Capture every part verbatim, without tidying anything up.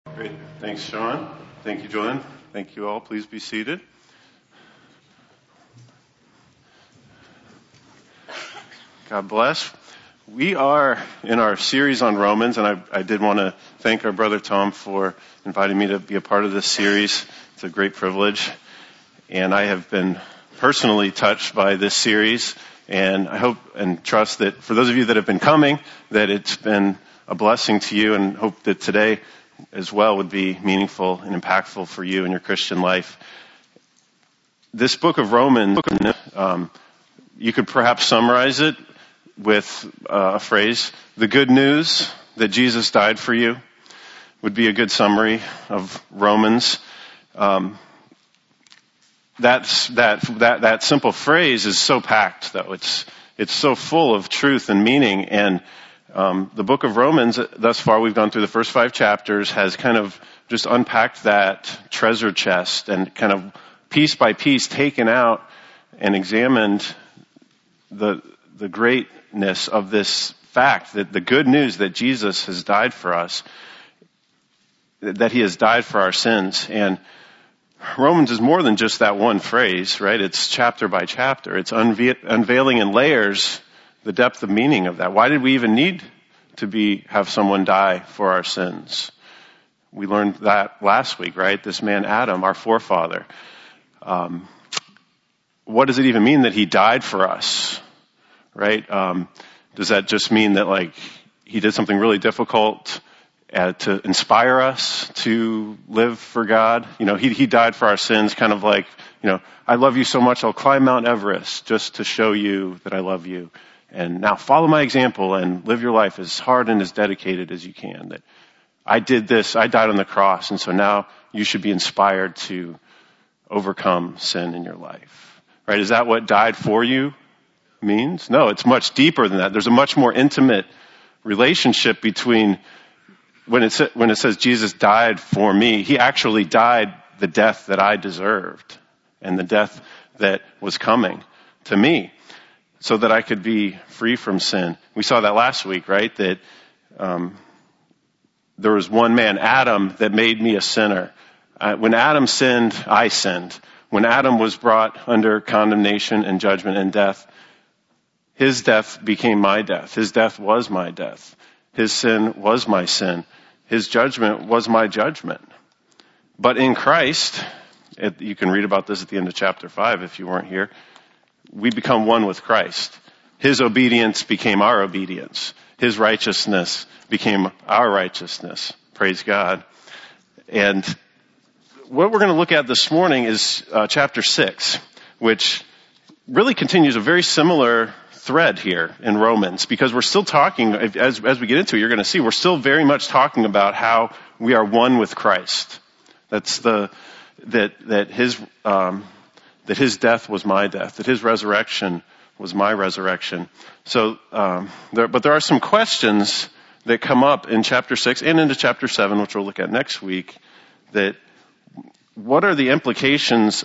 Great. Thanks, Sean. Thank you, Joanne. Thank you all. Please be seated. God bless. We are in our series on Romans, and I, I did want to thank our brother Tom for inviting me to be a part of this series. It's a great privilege. And I have been personally touched by this series, and I hope and trust that for those of you that have been coming, that it's been a blessing to you, and hope that today as well would be meaningful and impactful for you in your Christian life. This book of Romans, um, you could perhaps summarize it with uh, a phrase: the good news that Jesus died for you would be a good summary of Romans. Um, that's, that, that, that simple phrase is so packed, though. It's, it's so full of truth and meaning. And Um, the book of Romans, thus far, we've gone through the first five chapters, has kind of just unpacked that treasure chest and kind of piece by piece taken out and examined the the greatness of this fact, that the good news that Jesus has died for us, that he has died for our sins. And Romans is more than just that one phrase, right? It's chapter by chapter. It's unve- unveiling in layers the depth of meaning of that. Why did we even need to be have someone die for our sins? We learned that last week, right? This man Adam, our forefather. Um, what does it even mean that he died for us, right? Um, does that just mean that like he did something really difficult uh, to inspire us to live for God? You know, he he died for our sins, kind of like, you know, I love you so much I'll climb Mount Everest just to show you that I love you. And now follow my example and live your life as hard and as dedicated as you can. That I did this, I died on the cross, and so now you should be inspired to overcome sin in your life. Right? Is that what died for you means? No, it's much deeper than that. There's a much more intimate relationship between when it, when it says Jesus died for me, he actually died the death that I deserved and the death that was coming to me, so that I could be free from sin. We saw that last week, right? That um, there was one man, Adam, that made me a sinner. Uh, when Adam sinned, I sinned. When Adam was brought under condemnation and judgment and death, his death became my death. His death was my death. His sin was my sin. His judgment was my judgment. But in Christ, it, you can read about this at the end of chapter five if you weren't here, we become one with Christ. His obedience became our obedience. His righteousness became our righteousness. Praise God. And what we're going to look at this morning is uh, chapter six, which really continues a very similar thread here in Romans, because we're still talking, as, as we get into it, you're going to see, we're still very much talking about how we are one with Christ. That's the, that, that his, um, that his death was my death, that his resurrection was my resurrection. So, um, there, but there are some questions that come up in chapter six and into chapter seven, which we'll look at next week, that what are the implications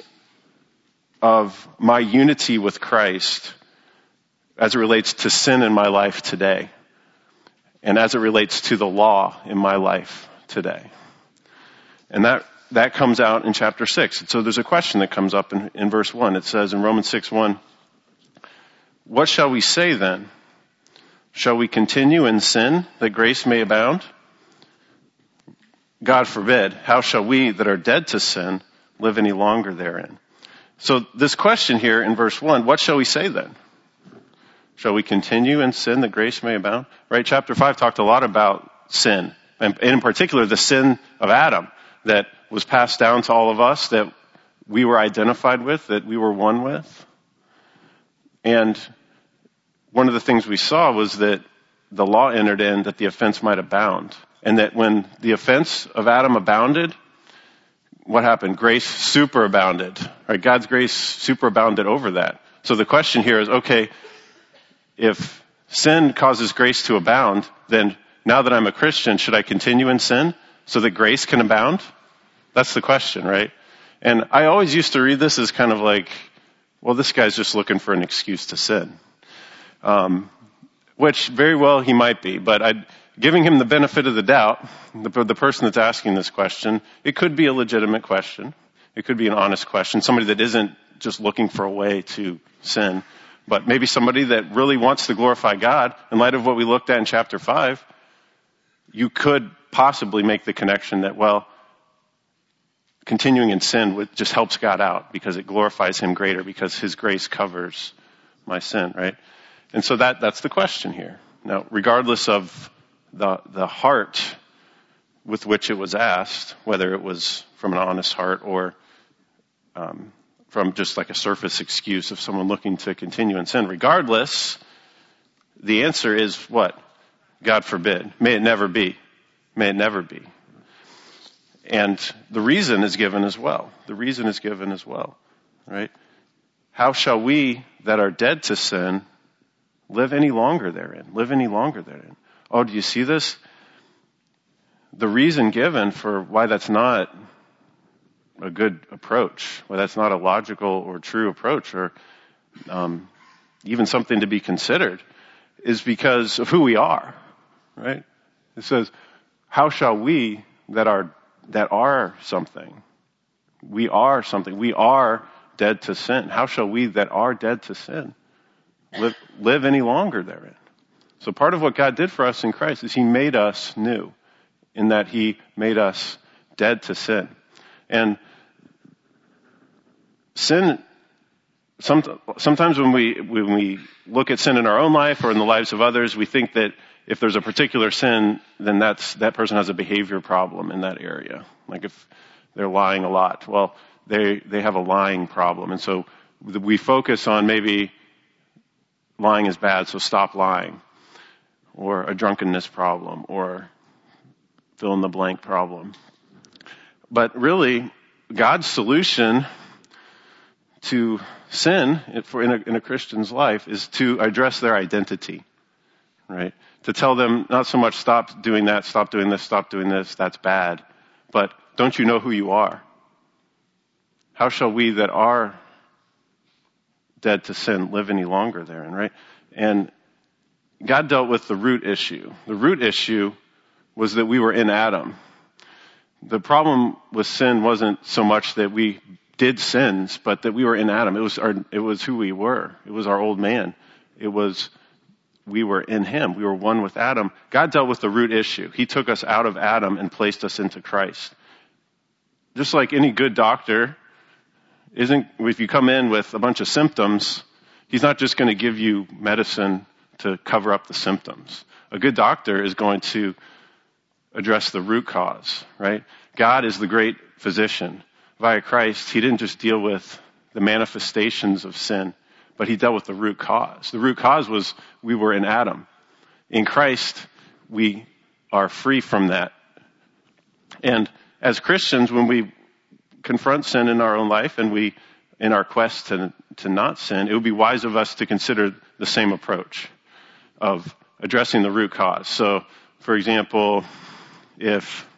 of my unity with Christ as it relates to sin in my life today, and as it relates to the law in my life today? And that That comes out in chapter six. So there's a question that comes up in, in verse one. It says in Romans six one, what shall we say then? Shall we continue in sin that grace may abound? God forbid. How shall we that are dead to sin live any longer therein? So this question here in verse one, what shall we say then? Shall we continue in sin that grace may abound? Right? Chapter five talked a lot about sin, and in particular the sin of Adam that was passed down to all of us, that we were identified with, that we were one with. And one of the things we saw was that the law entered in that the offense might abound. And that when the offense of Adam abounded, what happened? Grace superabounded. Right? God's grace superabounded over that. So the question here is, okay, if sin causes grace to abound, then now that I'm a Christian, should I continue in sin so that grace can abound? That's the question, right? And I always used to read this as kind of like, well, this guy's just looking for an excuse to sin. Um, which very well he might be, but I, giving him the benefit of the doubt, the, the person that's asking this question, it could be a legitimate question. It could be an honest question, somebody that isn't just looking for a way to sin, but maybe somebody that really wants to glorify God. In light of what we looked at in chapter five, you could possibly make the connection that, well, continuing in sin just helps God out because it glorifies him greater because his grace covers my sin, right? And so that that's the question here. Now, regardless of the the heart with which it was asked, whether it was from an honest heart or um, from just like a surface excuse of someone looking to continue in sin, regardless, the answer is what? God forbid. May it never be. May it never be. And the reason is given as well. The reason is given as well, right? How shall we that are dead to sin live any longer therein? Live any longer therein? Oh, do you see this? The reason given for why that's not a good approach, why that's not a logical or true approach, or um, even something to be considered, is because of who we are, right? It says, how shall we that are that are something, we are something, we are dead to sin. How shall we that are dead to sin live, live any longer therein? So part of what God did for us in Christ is he made us new, in that he made us dead to sin. And sin, some, sometimes when we when we look at sin in our own life or in the lives of others, we think that if there's a particular sin, then that's that person has a behavior problem in that area. Like if they're lying a lot, well, they they have a lying problem, and so we focus on maybe lying is bad, so stop lying, or a drunkenness problem, or fill in the blank problem. But really, God's solution to sin for in a, in a Christian's life is to address their identity, right? To tell them not so much stop doing that, stop doing this, stop doing this, that's bad, but don't you know who you are? How shall we that are dead to sin live any longer therein, right? And God dealt with the root issue. The root issue was that we were in Adam. The problem with sin wasn't so much that we did sins, but that we were in Adam. It was our, it was who we were. It was our old man. It was, we were in him. We were one with Adam. God dealt with the root issue. He took us out of Adam and placed us into Christ. Just like any good doctor isn't, if you come in with a bunch of symptoms, he's not just going to give you medicine to cover up the symptoms. A good doctor is going to address the root cause, right? God is the great physician. Via Christ, he didn't just deal with the manifestations of sin, but he dealt with the root cause. The root cause was we were in Adam. In Christ, we are free from that. And as Christians, when we confront sin in our own life and we, in our quest to, to not sin, it would be wise of us to consider the same approach of addressing the root cause. So, for example, if,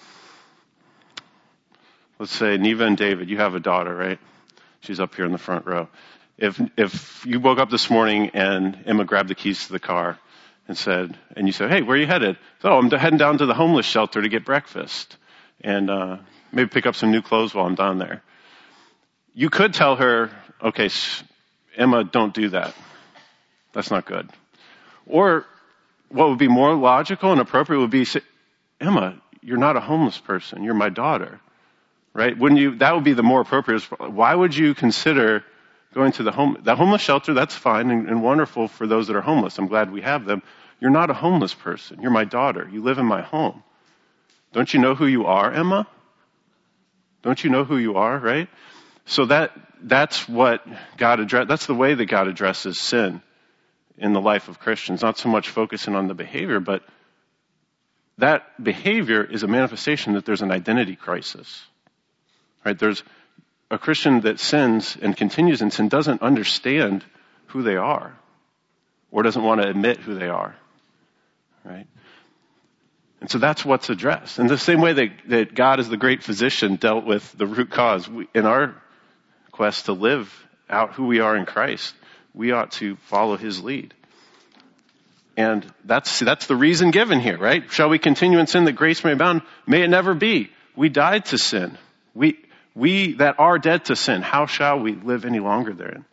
let's say Neva and David, you have a daughter, right? She's up here in the front row. If if you woke up this morning and Emma grabbed the keys to the car and said, and you said, hey, where are you headed? Oh, I'm heading down to the homeless shelter to get breakfast and uh, maybe pick up some new clothes while I'm down there. You could tell her, okay, Emma, don't do that. That's not good. Or what would be more logical and appropriate would be, say, Emma, you're not a homeless person. You're my daughter. Right? Wouldn't you, that would be the more appropriate. Why would you consider going to the home, the homeless shelter? That's fine and, and wonderful for those that are homeless. I'm glad we have them. You're not a homeless person. You're my daughter. You live in my home. Don't you know who you are, Emma? Don't you know who you are, right? So that, that's what God address, that's the way that God addresses sin in the life of Christians. Not so much focusing on the behavior, but that behavior is a manifestation that there's an identity crisis. Right? There's a Christian that sins and continues in sin doesn't understand who they are or doesn't want to admit who they are. Right? And so that's what's addressed. In the same way that, that God as the great physician dealt with the root cause, we, in our quest to live out who we are in Christ, we ought to follow his lead. And that's, that's the reason given here, right? Shall we continue in sin that grace may abound? May it never be. We died to sin. We, we that are dead to sin, how shall we live any longer therein?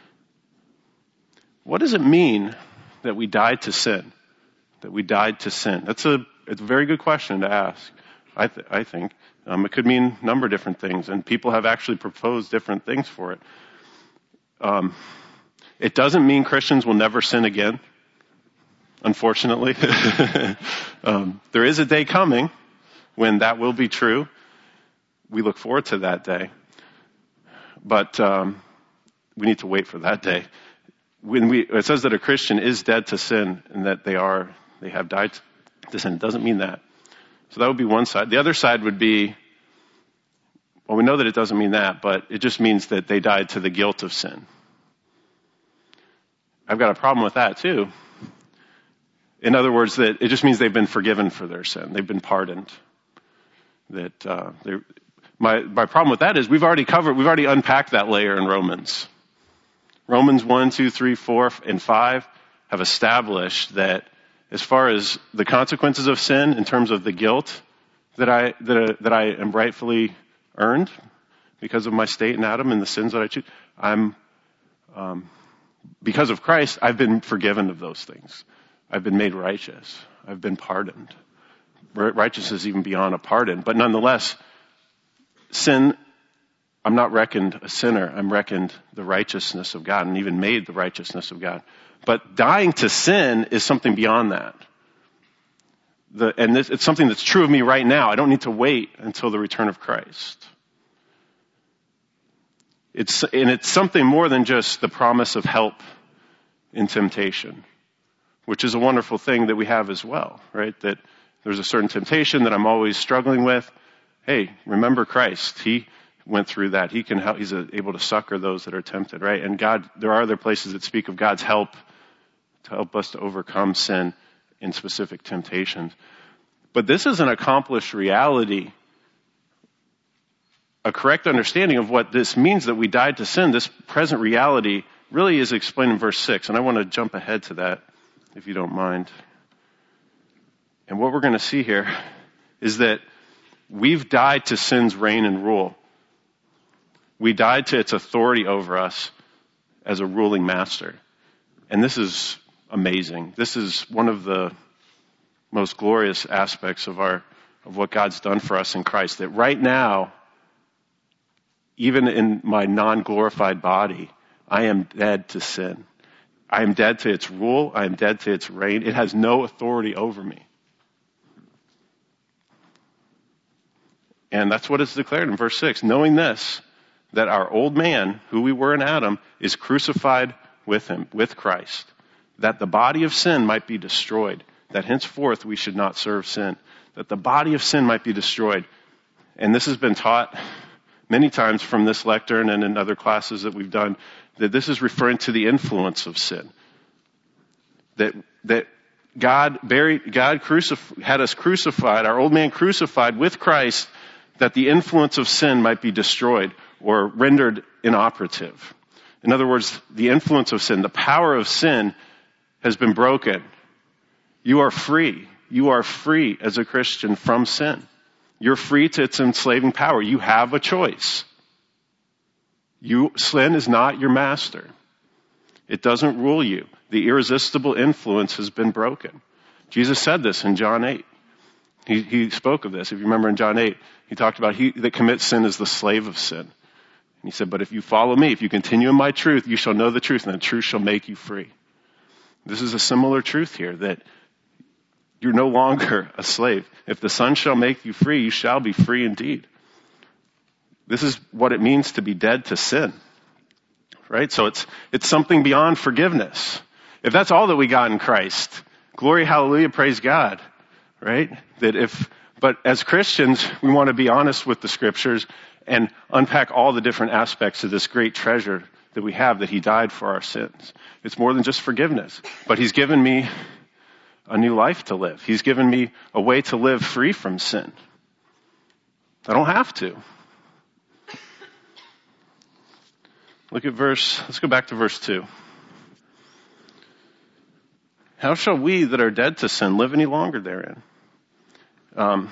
What does it mean that we died to sin? That we died to sin? That's a, it's a very good question to ask, I, th- I think. Um, it could mean a number of different things, and people have actually proposed different things for it. Um, it doesn't mean Christians will never sin again. Unfortunately, um, there is a day coming when that will be true. We look forward to that day, but um, we need to wait for that day. When we, it says that a Christian is dead to sin and that they are, they have died to sin. It doesn't mean that. So that would be one side. The other side would be, well, we know that it doesn't mean that, but it just means that they died to the guilt of sin. I've got a problem with that too. In other words, that it just means they've been forgiven for their sin. They've been pardoned. That uh, my my problem with that is we've already covered, we've already unpacked that layer in Romans. Romans one, two, three, four, and five have established that as far as the consequences of sin, in terms of the guilt that I that uh, that I am rightfully earned because of my state in Adam and the sins that I choose, I'm um, because of Christ, I've been forgiven of those things. I've been made righteous. I've been pardoned. Righteousness is even beyond a pardon. But nonetheless, sin, I'm not reckoned a sinner. I'm reckoned the righteousness of God and even made the righteousness of God. But dying to sin is something beyond that. The, and this, it's something that's true of me right now. I don't need to wait until the return of Christ. It's, and it's something more than just the promise of help in temptation, which is a wonderful thing that we have as well, right? That there's a certain temptation that I'm always struggling with. Hey, remember Christ. He went through that. He can help, he's able to succor those that are tempted, right? And God, there are other places that speak of God's help to help us to overcome sin in specific temptations. But this is an accomplished reality. A correct understanding of what this means that we died to sin, this present reality, really is explained in verse six. And I want to jump ahead to that, if you don't mind. And what we're going to see here is that we've died to sin's reign and rule. We died to its authority over us as a ruling master. And this is amazing. This is one of the most glorious aspects of our, of what God's done for us in Christ. That right now, even in my non-glorified body, I am dead to sin. I am dead to its rule. I am dead to its reign. It has no authority over me. And that's what is declared in verse six. Knowing this, that our old man, who we were in Adam, is crucified with him, with Christ, that the body of sin might be destroyed, that henceforth we should not serve sin, that the body of sin might be destroyed. And this has been taught many times from this lectern and in other classes that we've done, that this is referring to the influence of sin. That, that God buried, God crucif- had us crucified, our old man crucified with Christ, that the influence of sin might be destroyed or rendered inoperative. In other words, the influence of sin, the power of sin has been broken. You are free. You are free as a Christian from sin. You're free to its enslaving power. You have a choice. You, sin is not your master. It doesn't rule you. The irresistible influence has been broken. Jesus said this in John eight. He, he spoke of this. If you remember in John eight, he talked about he that commits sin is the slave of sin. And he said, but if you follow me, if you continue in my truth, you shall know the truth, and the truth shall make you free. This is a similar truth here, that you're no longer a slave. If the Son shall make you free, you shall be free indeed. This is what it means to be dead to sin. Right? So it's, it's something beyond forgiveness. If that's all that we got in Christ, glory, hallelujah, praise God. Right? That if, but as Christians, we want to be honest with the scriptures and unpack all the different aspects of this great treasure that we have, that he died for our sins. It's more than just forgiveness, but he's given me a new life to live. He's given me a way to live free from sin. I don't have to. Look at verse, let's go back to verse two. How shall we that are dead to sin live any longer therein? Um,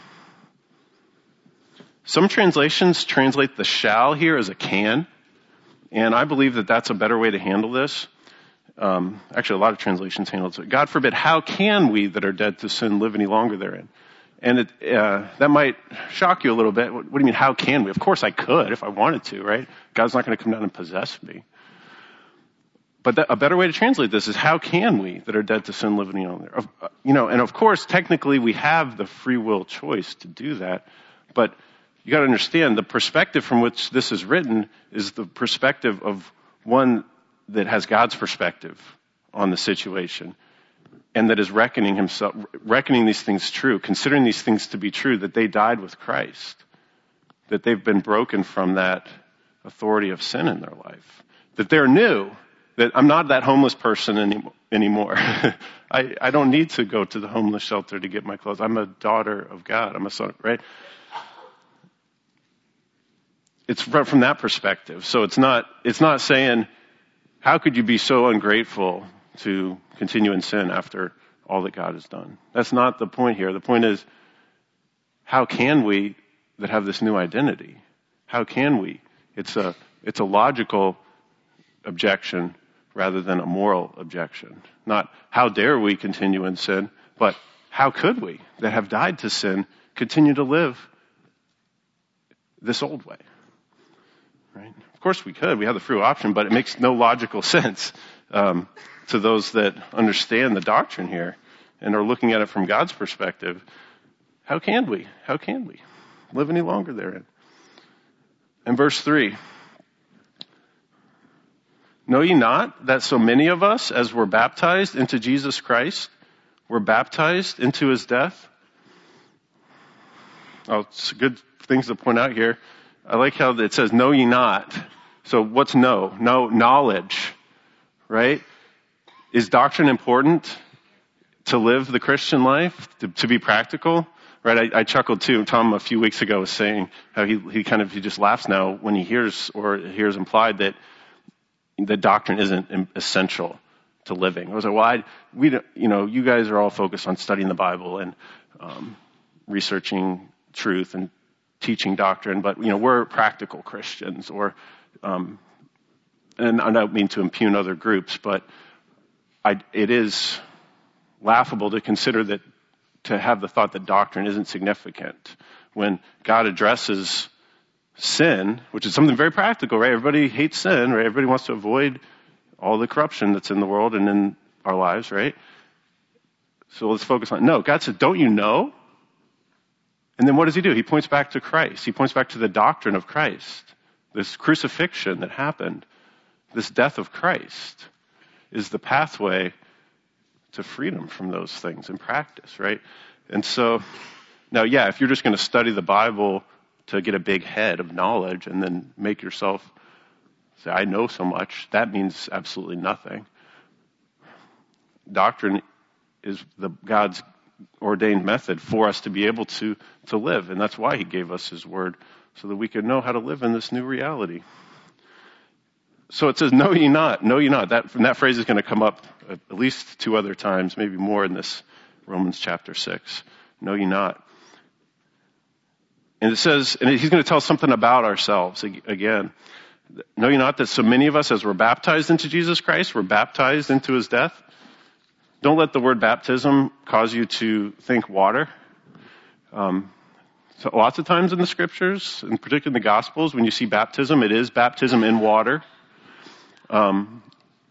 some translations translate the shall here as a can, and I believe that that's a better way to handle this. Um, actually, a lot of translations handle it. God forbid, how can we that are dead to sin live any longer therein? And it, uh, that might shock you a little bit. What, what do you mean, how can we? Of course I could if I wanted to, right? God's not going to come down and possess me. But that, a better way to translate this is, how can we that are dead to sin live any longer? Uh, you know, and of course, technically we have the free will choice to do that. But you got to understand, the perspective from which this is written is the perspective of one that has God's perspective on the situation, and that is reckoning himself, reckoning these things true, considering these things to be true, that they died with Christ, that they've been broken from that authority of sin in their life, that they're new, that I'm not that homeless person any, anymore. I, I don't need to go to the homeless shelter to get my clothes. I'm a daughter of God. I'm a son, right? It's from that perspective. So it's not, it's not saying, how could you be so ungrateful to continue in sin after all that God has done? That's not the point here. The point is, how can we that have this new identity? How can we? It's a, it's a logical objection rather than a moral objection. Not how dare we continue in sin, but how could we that have died to sin continue to live this old way? Right? Of course we could. We have the free option, but it makes no logical sense um, to those that understand the doctrine here and are looking at it from God's perspective. How can we? How can we live any longer therein? And verse three. Know ye not that so many of us, as were baptized into Jesus Christ, were baptized into his death? Oh, it's good things to point out here. I like how it says, know ye not. So what's know? Know knowledge, right? Is doctrine important to live the Christian life, to, to be practical? Right? I, I chuckled too. Tom a few weeks ago was saying how he, he kind of, he just laughs now when he hears or hears implied that the doctrine isn't essential to living. I was like, well, I, we don't, you know, you guys are all focused on studying the Bible and um, researching truth and teaching doctrine, but, you know, we're practical Christians, or, um, and I don't mean to impugn other groups, but I, it is laughable to consider that, to have the thought that doctrine isn't significant when God addresses sin, which is something very practical, right? Everybody hates sin, right? Everybody wants to avoid all the corruption that's in the world and in our lives, right? So let's focus on, no, God said, don't you know? And then what does he do? He points back to Christ. He points back to the doctrine of Christ. This crucifixion that happened, this death of Christ, is the pathway to freedom from those things in practice, right? And so, now, yeah, if you're just going to study the Bible to get a big head of knowledge and then make yourself say, I know so much, that means absolutely nothing. Doctrine is the God's ordained method for us to be able to, to live. And that's why he gave us his word, so that we could know how to live in this new reality. So it says, know ye not, know ye not. That, that phrase is going to come up at least two other times, maybe more in this Romans chapter six. Know ye not. And it says, and he's going to tell us something about ourselves again. Know ye not that so many of us, as were baptized into Jesus Christ, were baptized into his death? Don't let the word baptism cause you to think water. Um, so lots of times in the scriptures, and particularly in the Gospels, when you see baptism, it is baptism in water. Um,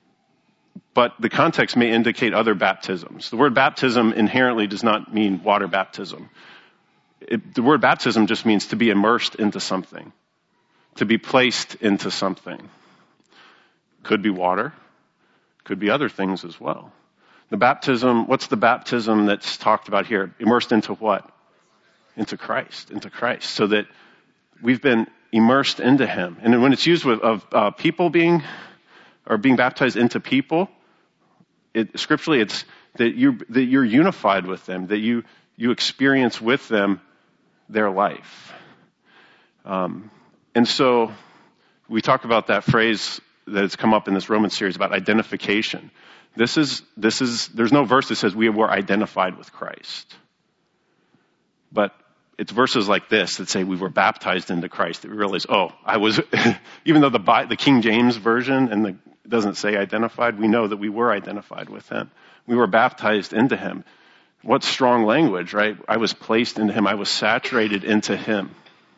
but the context may indicate other baptisms. The word baptism inherently does not mean water baptism. It, the word baptism just means to be immersed into something, to be placed into something. Could be water, could be other things as well. The baptism, what's the baptism that's talked about here? Immersed into what? Into Christ, into Christ. So that we've been immersed into him. And when it's used with of uh, people being, or being baptized into people, it, scripturally it's that you that you're unified with them, that you you experience with them their life. Um, and so we talk about that phrase that has come up in this Romans series about identification. This is, this is, there's no verse that says we were identified with Christ. But it's verses like this that say we were baptized into Christ, that we realize, oh, I was, even though the, the King James version and the, doesn't say identified, we know that we were identified with him. We were baptized into him. What strong language, right? I was placed into him. I was saturated into him.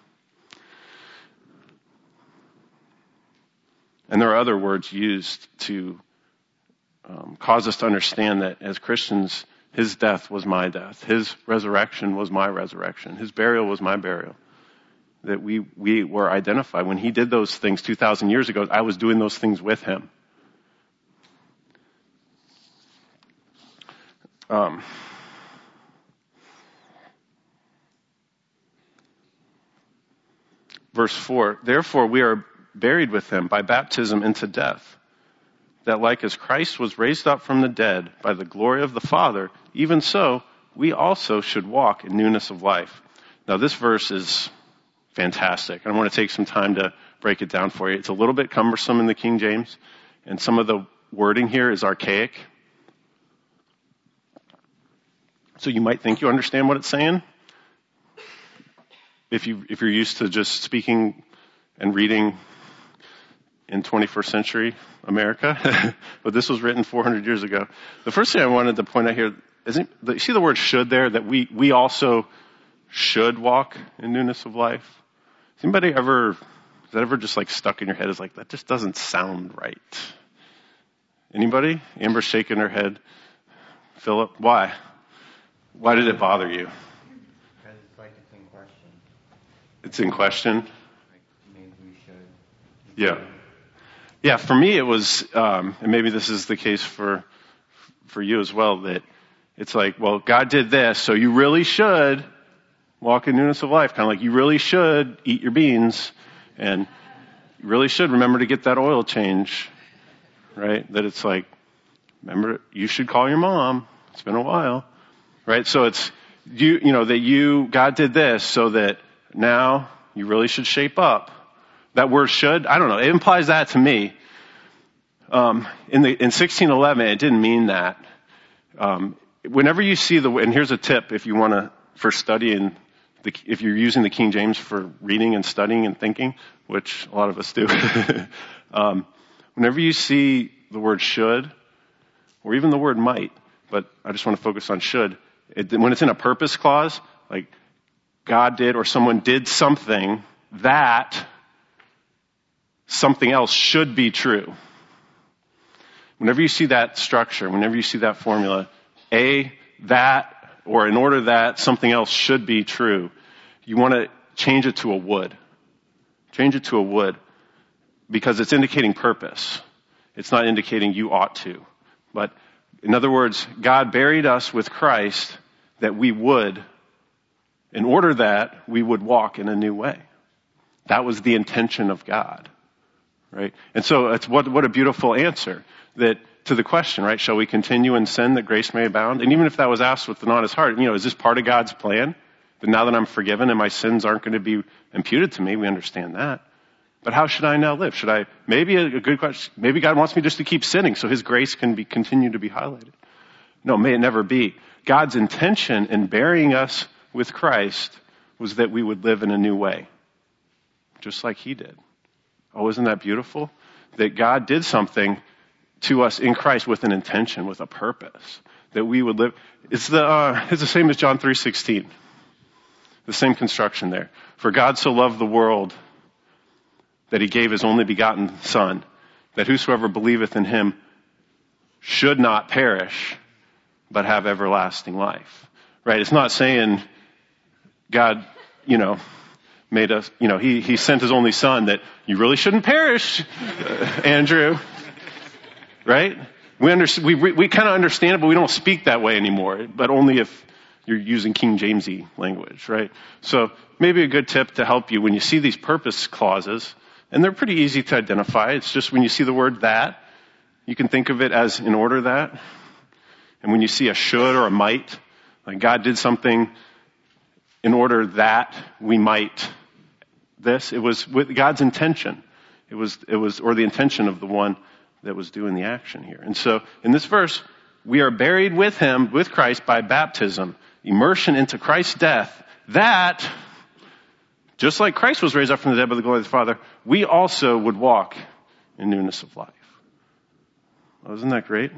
And there are other words used to um, cause us to understand that as Christians, his death was my death. His resurrection was my resurrection. His burial was my burial. That we, we were identified. When he did those things two thousand years ago, I was doing those things with him. Um, verse four, therefore we are buried with him by baptism into death, that like as Christ was raised up from the dead by the glory of the Father, even so we also should walk in newness of life. Now this verse is fantastic. I want to take some time to break it down for you. It's a little bit cumbersome in the King James, and some of the wording here is archaic. So you might think you understand what it's saying. If you, if you're used to just speaking and reading in twenty-first century America, but this was written four hundred years ago. The first thing I wanted to point out here is, you see the word should there, that we, we also should walk in newness of life. Has anybody ever, has that ever just like stuck in your head as like, that just doesn't sound right? Anybody? Amber's shaking her head. Philip, why? Why did it bother you? Because it's like it's in question. It's in question? Like maybe we should. Yeah. Yeah, for me it was, um, and maybe this is the case for for you as well, that it's like, well, God did this, so you really should walk in newness of life. Kind of like you really should eat your beans, and you really should remember to get that oil change, right? That it's like, remember, you should call your mom. It's been a while. Right? So it's, you, you know, that you, God did this so that now you really should shape up. That word should, I don't know, it implies that to me. Um, in the, in sixteen eleven, it didn't mean that. Um, whenever you see the, and here's a tip if you want to, for studying, the, if you're using the King James for reading and studying and thinking, which a lot of us do, um, whenever you see the word should, or even the word might, but I just want to focus on should, It, when it's in a purpose clause, like God did or someone did something that something else should be true. Whenever you see that structure, whenever you see that formula, A, that, or in order that something else should be true, you want to change it to a would. Change it to a would, because it's indicating purpose. It's not indicating you ought to. But in other words, God buried us with Christ that we would, in order that we would walk in a new way. That was the intention of God, right? And so it's what, what a beautiful answer that to the question, right? Shall we continue in sin that grace may abound? And even if that was asked with an honest heart, you know, is this part of God's plan? That now that I'm forgiven and my sins aren't going to be imputed to me, we understand that. But how should I now live? Should I, maybe a, a good question, maybe God wants me just to keep sinning so his grace can be, continue to be highlighted. No, may it never be. God's intention in burying us with Christ was that we would live in a new way. Just like he did. Oh, isn't that beautiful? That God did something to us in Christ with an intention, with a purpose. That we would live. It's the, uh, it's the same as John three sixteen. The same construction there. For God so loved the world that he gave his only begotten Son, that whosoever believeth in him should not perish, but have everlasting life. Right? It's not saying God, you know, made us, you know, he, he sent his only Son that you really shouldn't perish, uh, Andrew. Right? We under, we, we kind of understand it, but we don't speak that way anymore, but only if you're using King Jamesy language, right? So maybe a good tip to help you when you see these purpose clauses, and they're pretty easy to identify. It's just when you see the word that, you can think of it as in order that. And when you see a should or a might, like God did something in order that we might this, it was with God's intention. It was, it was, or the intention of the one that was doing the action here. And so in this verse, we are buried with him, with Christ by baptism, immersion into Christ's death, that, just like Christ was raised up from the dead by the glory of the Father, we also would walk in newness of life. Oh, isn't that great?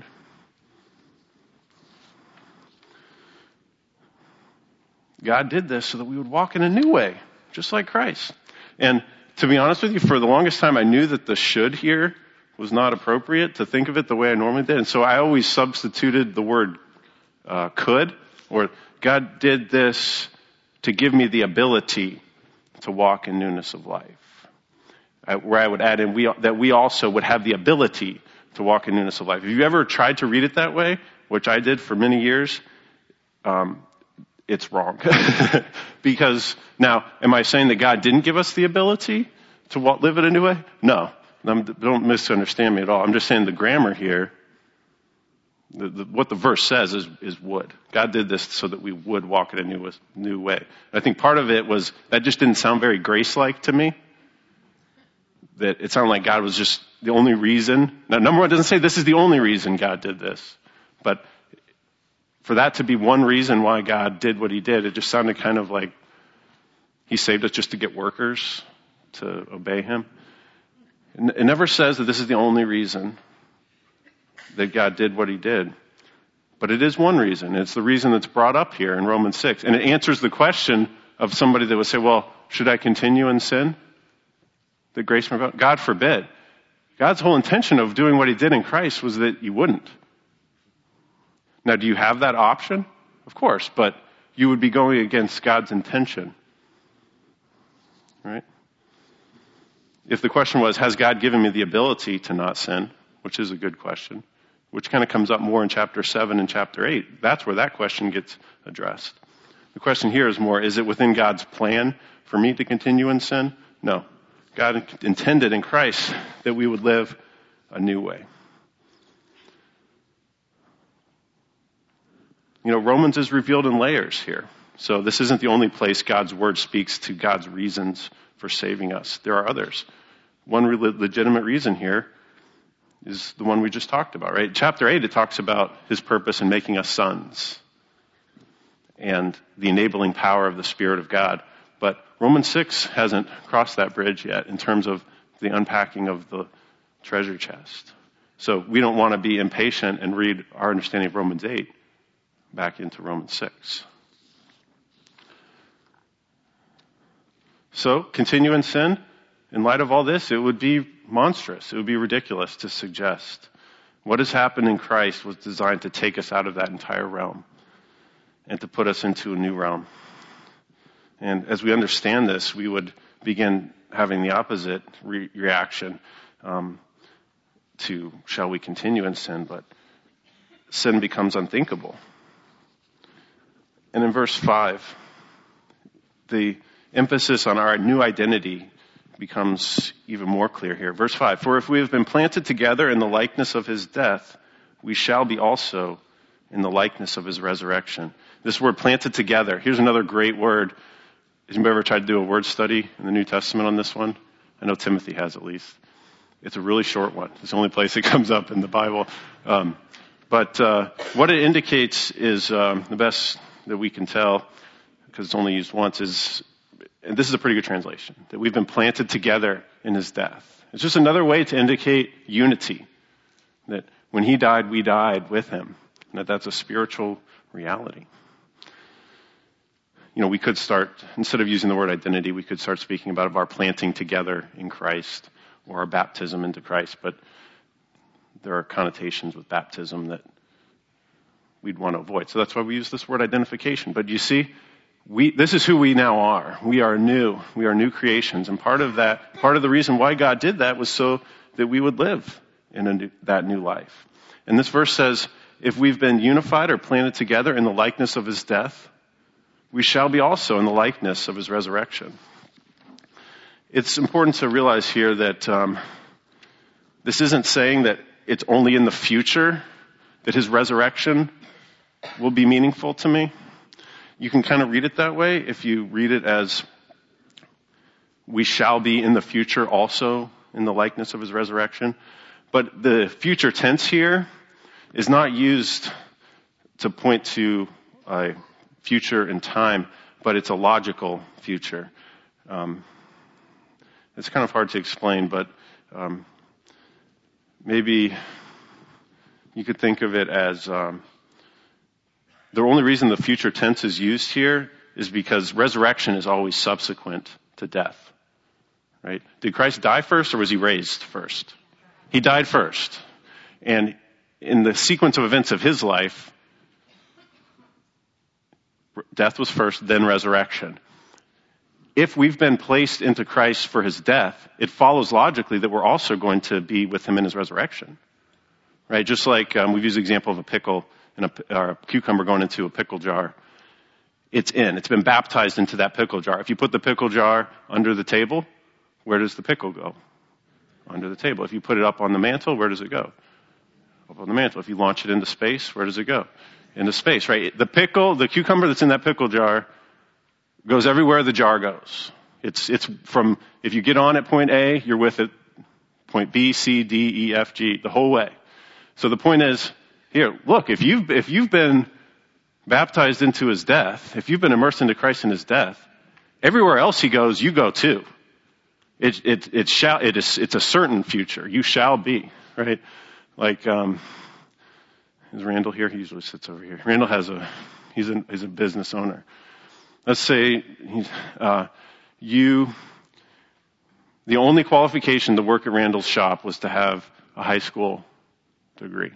God did this so that we would walk in a new way, just like Christ. And to be honest with you, for the longest time, I knew that the should here was not appropriate to think of it the way I normally did. And so I always substituted the word uh, could, or God did this to give me the ability to walk in newness of life. I, where I would add in we, that we also would have the ability to walk in newness of life. Have you ever tried to read it that way, which I did for many years? Um, it's wrong. Because now, am I saying that God didn't give us the ability to walk, live in a new way? No. Don't misunderstand me at all. I'm just saying the grammar here, the, the, what the verse says is, is would. God did this so that we would walk in a new, new way. I think part of it was, that just didn't sound very grace-like to me. That it sounded like God was just the only reason. Now, number one, it doesn't say this is the only reason God did this. But for that to be one reason why God did what he did, it just sounded kind of like he saved us just to get workers to obey him. It never says that this is the only reason that God did what he did. But it is one reason. It's the reason that's brought up here in Romans six. And it answers the question of somebody that would say, well, should I continue in sin? That grace may abound? God forbid. God's whole intention of doing what he did in Christ was that you wouldn't. Now, do you have that option? Of course, but you would be going against God's intention. Right? If the question was, has God given me the ability to not sin? Which is a good question, which kind of comes up more in chapter seven and chapter eight. That's where that question gets addressed. The question here is more, is it within God's plan for me to continue in sin? No. God intended in Christ that we would live a new way. You know, Romans is revealed in layers here. So this isn't the only place God's word speaks to God's reasons for saving us. There are others. One re- legitimate reason here is the one we just talked about, right? Chapter eight, it talks about his purpose in making us sons and the enabling power of the Spirit of God. But Romans six hasn't crossed that bridge yet in terms of the unpacking of the treasure chest. So we don't want to be impatient and read our understanding of Romans eight back into Romans six. So, continue in sin. In light of all this, it would be monstrous. It would be ridiculous to suggest what has happened in Christ was designed to take us out of that entire realm and to put us into a new realm. And as we understand this, we would begin having the opposite re- reaction um, to, shall we continue in sin? But sin becomes unthinkable. And in verse five, the emphasis on our new identity becomes even more clear here. Verse five, for if we have been planted together in the likeness of his death, we shall be also in the likeness of his resurrection. This word planted together, here's another great word. Has anybody ever tried to do a word study in the New Testament on this one? I know Timothy has at least. It's a really short one. It's the only place it comes up in the Bible. Um, but uh, what it indicates is um, the best that we can tell, because it's only used once, is, and this is a pretty good translation, that we've been planted together in his death. It's just another way to indicate unity, that when he died, we died with him, and that that's a spiritual reality. You know, we could start, instead of using the word identity, we could start speaking about our planting together in Christ or our baptism into Christ, but there are connotations with baptism that we'd want to avoid. So that's why we use this word identification. But you see, we, this is who we now are. We are new. We are new creations. And part of that, part of the reason why God did that was so that we would live in a new, that new life. And this verse says, if we've been unified or planted together in the likeness of his death, we shall be also in the likeness of his resurrection. It's important to realize here that um, this isn't saying that it's only in the future that his resurrection will be meaningful to me. You can kind of read it that way if you read it as we shall be in the future also in the likeness of his resurrection. But the future tense here is not used to point to a future in time, but it's a logical future. Um, it's kind of hard to explain, but um, maybe you could think of it as um, the only reason the future tense is used here is because resurrection is always subsequent to death. Right? Did Christ die first or was he raised first? He died first. And in the sequence of events of his life, death was first, then resurrection. If we've been placed into Christ for his death, it follows logically that we're also going to be with him in his resurrection. Right? Just like um, we've used the example of a pickle and a, or a cucumber going into a pickle jar. It's in. It's been baptized into that pickle jar. If you put the pickle jar under the table, where does the pickle go? Under the table. If you put it up on the mantle, where does it go? Up on the mantle. If you launch it into space, where does it go? Into space, right? The pickle, the cucumber that's in that pickle jar goes everywhere the jar goes. It's, it's from, if you get on at point A, you're with it point B, C, D, E, F, G, the whole way. So the point is, here, look, if you've, if you've been baptized into his death, if you've been immersed into Christ in his death, everywhere else he goes, you go too. It, it, it shall, it is, it's a certain future. You shall be, right? Like, um, is Randall here? He usually sits over here. Randall has a, he's a, he's a business owner. Let's say, he's, uh, you, the only qualification to work at Randall's shop was to have a high school degree.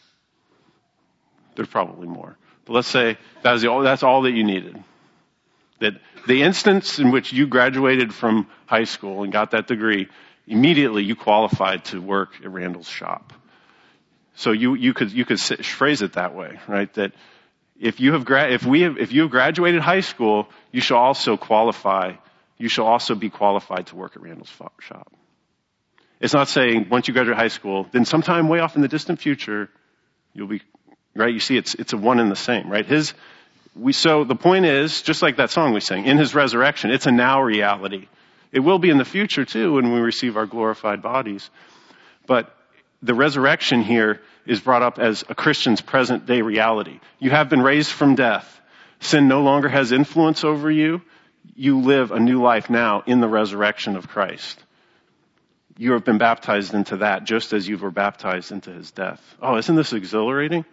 There's probably more. But let's say that's the, that's all that you needed. That the instance in which you graduated from high school and got that degree, immediately you qualified to work at Randall's shop. So you, you could, you could phrase it that way, right? That if you have, gra- if we have, if you have graduated high school, you shall also qualify, you shall also be qualified to work at Randall's shop. It's not saying once you graduate high school, then sometime way off in the distant future, you'll be, right? You see, it's, it's a one and the same, right? His, we, so the point is, just like that song we sang, in his resurrection, it's a now reality. It will be in the future too when we receive our glorified bodies. But the resurrection here is brought up as a Christian's present day reality. You have been raised from death. Sin no longer has influence over you. You live a new life now in the resurrection of Christ. You have been baptized into that just as you were baptized into his death. Oh, isn't this exhilarating?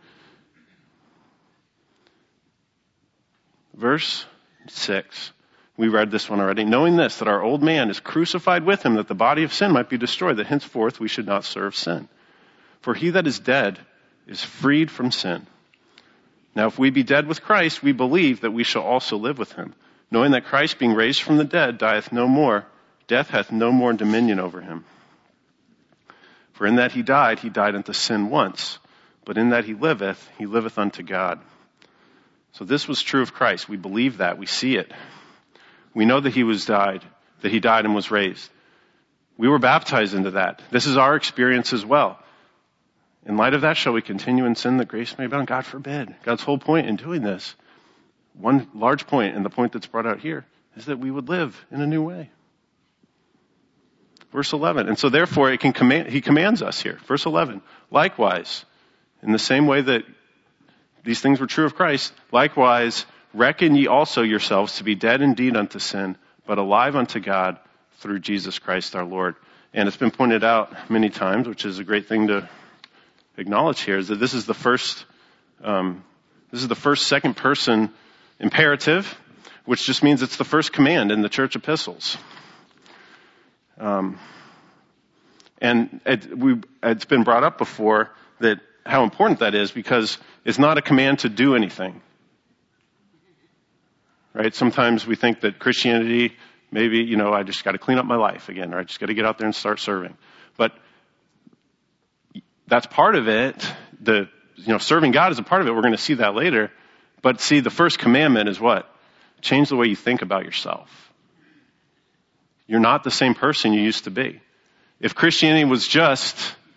Verse six. We read this one already. Knowing this, that our old man is crucified with him, that the body of sin might be destroyed, that henceforth we should not serve sin. For he that is dead is freed from sin. Now if we be dead with Christ, we believe that we shall also live with him. Knowing that Christ, being raised from the dead, dieth no more, death hath no more dominion over him. For in that he died, he died unto sin once, but in that he liveth, he liveth unto God. So this was true of Christ. We believe that. We see it. We know that he was died, that he died and was raised. We were baptized into that. This is our experience as well. In light of that, shall we continue in sin that grace may abound? God forbid. God's whole point in doing this, one large point, and the point that's brought out here, is that we would live in a new way. Verse eleven. And so therefore it can command, he commands us here. Verse eleven. Likewise, in the same way that these things were true of Christ, likewise, reckon ye also yourselves to be dead indeed unto sin, but alive unto God through Jesus Christ our Lord. And it's been pointed out many times, which is a great thing to acknowledge here, is that this is the first, um, this is the first second person imperative, which just means it's the first command in the church epistles. Um, and it, we, it's been brought up before that how important that is, because it's not a command to do anything. Right? Sometimes we think that Christianity, maybe, you know, I just got to clean up my life again, or I just got to get out there and start serving. But that's part of it. The, you know, serving God is a part of it. We're going to see that later. But see, the first commandment is what? Change the way you think about yourself. You're not the same person you used to be. If Christianity was just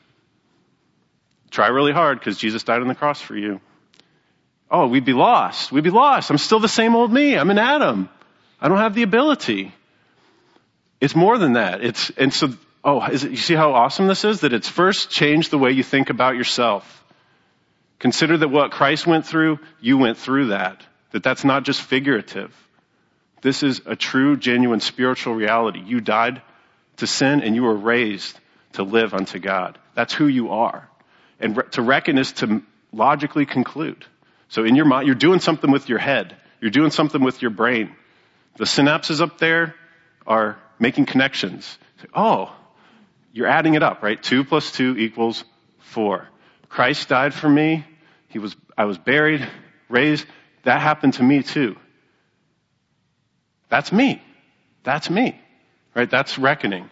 try really hard because Jesus died on the cross for you, oh, we'd be lost. We'd be lost. I'm still the same old me. I'm an Adam. I don't have the ability. It's more than that. It's, and so Oh, is it, you see how awesome this is? That it's first change the way you think about yourself. Consider that what Christ went through, you went through that. That that's not just figurative. This is a true, genuine spiritual reality. You died to sin and you were raised to live unto God. That's who you are. And re- to reckon is to logically conclude. So in your mind, you're doing something with your head. You're doing something with your brain. The synapses up there are making connections. Oh, you're adding it up, right? Two plus two equals four. Christ died for me. He was, I was buried, raised. That happened to me too. That's me. That's me, right? That's reckoning.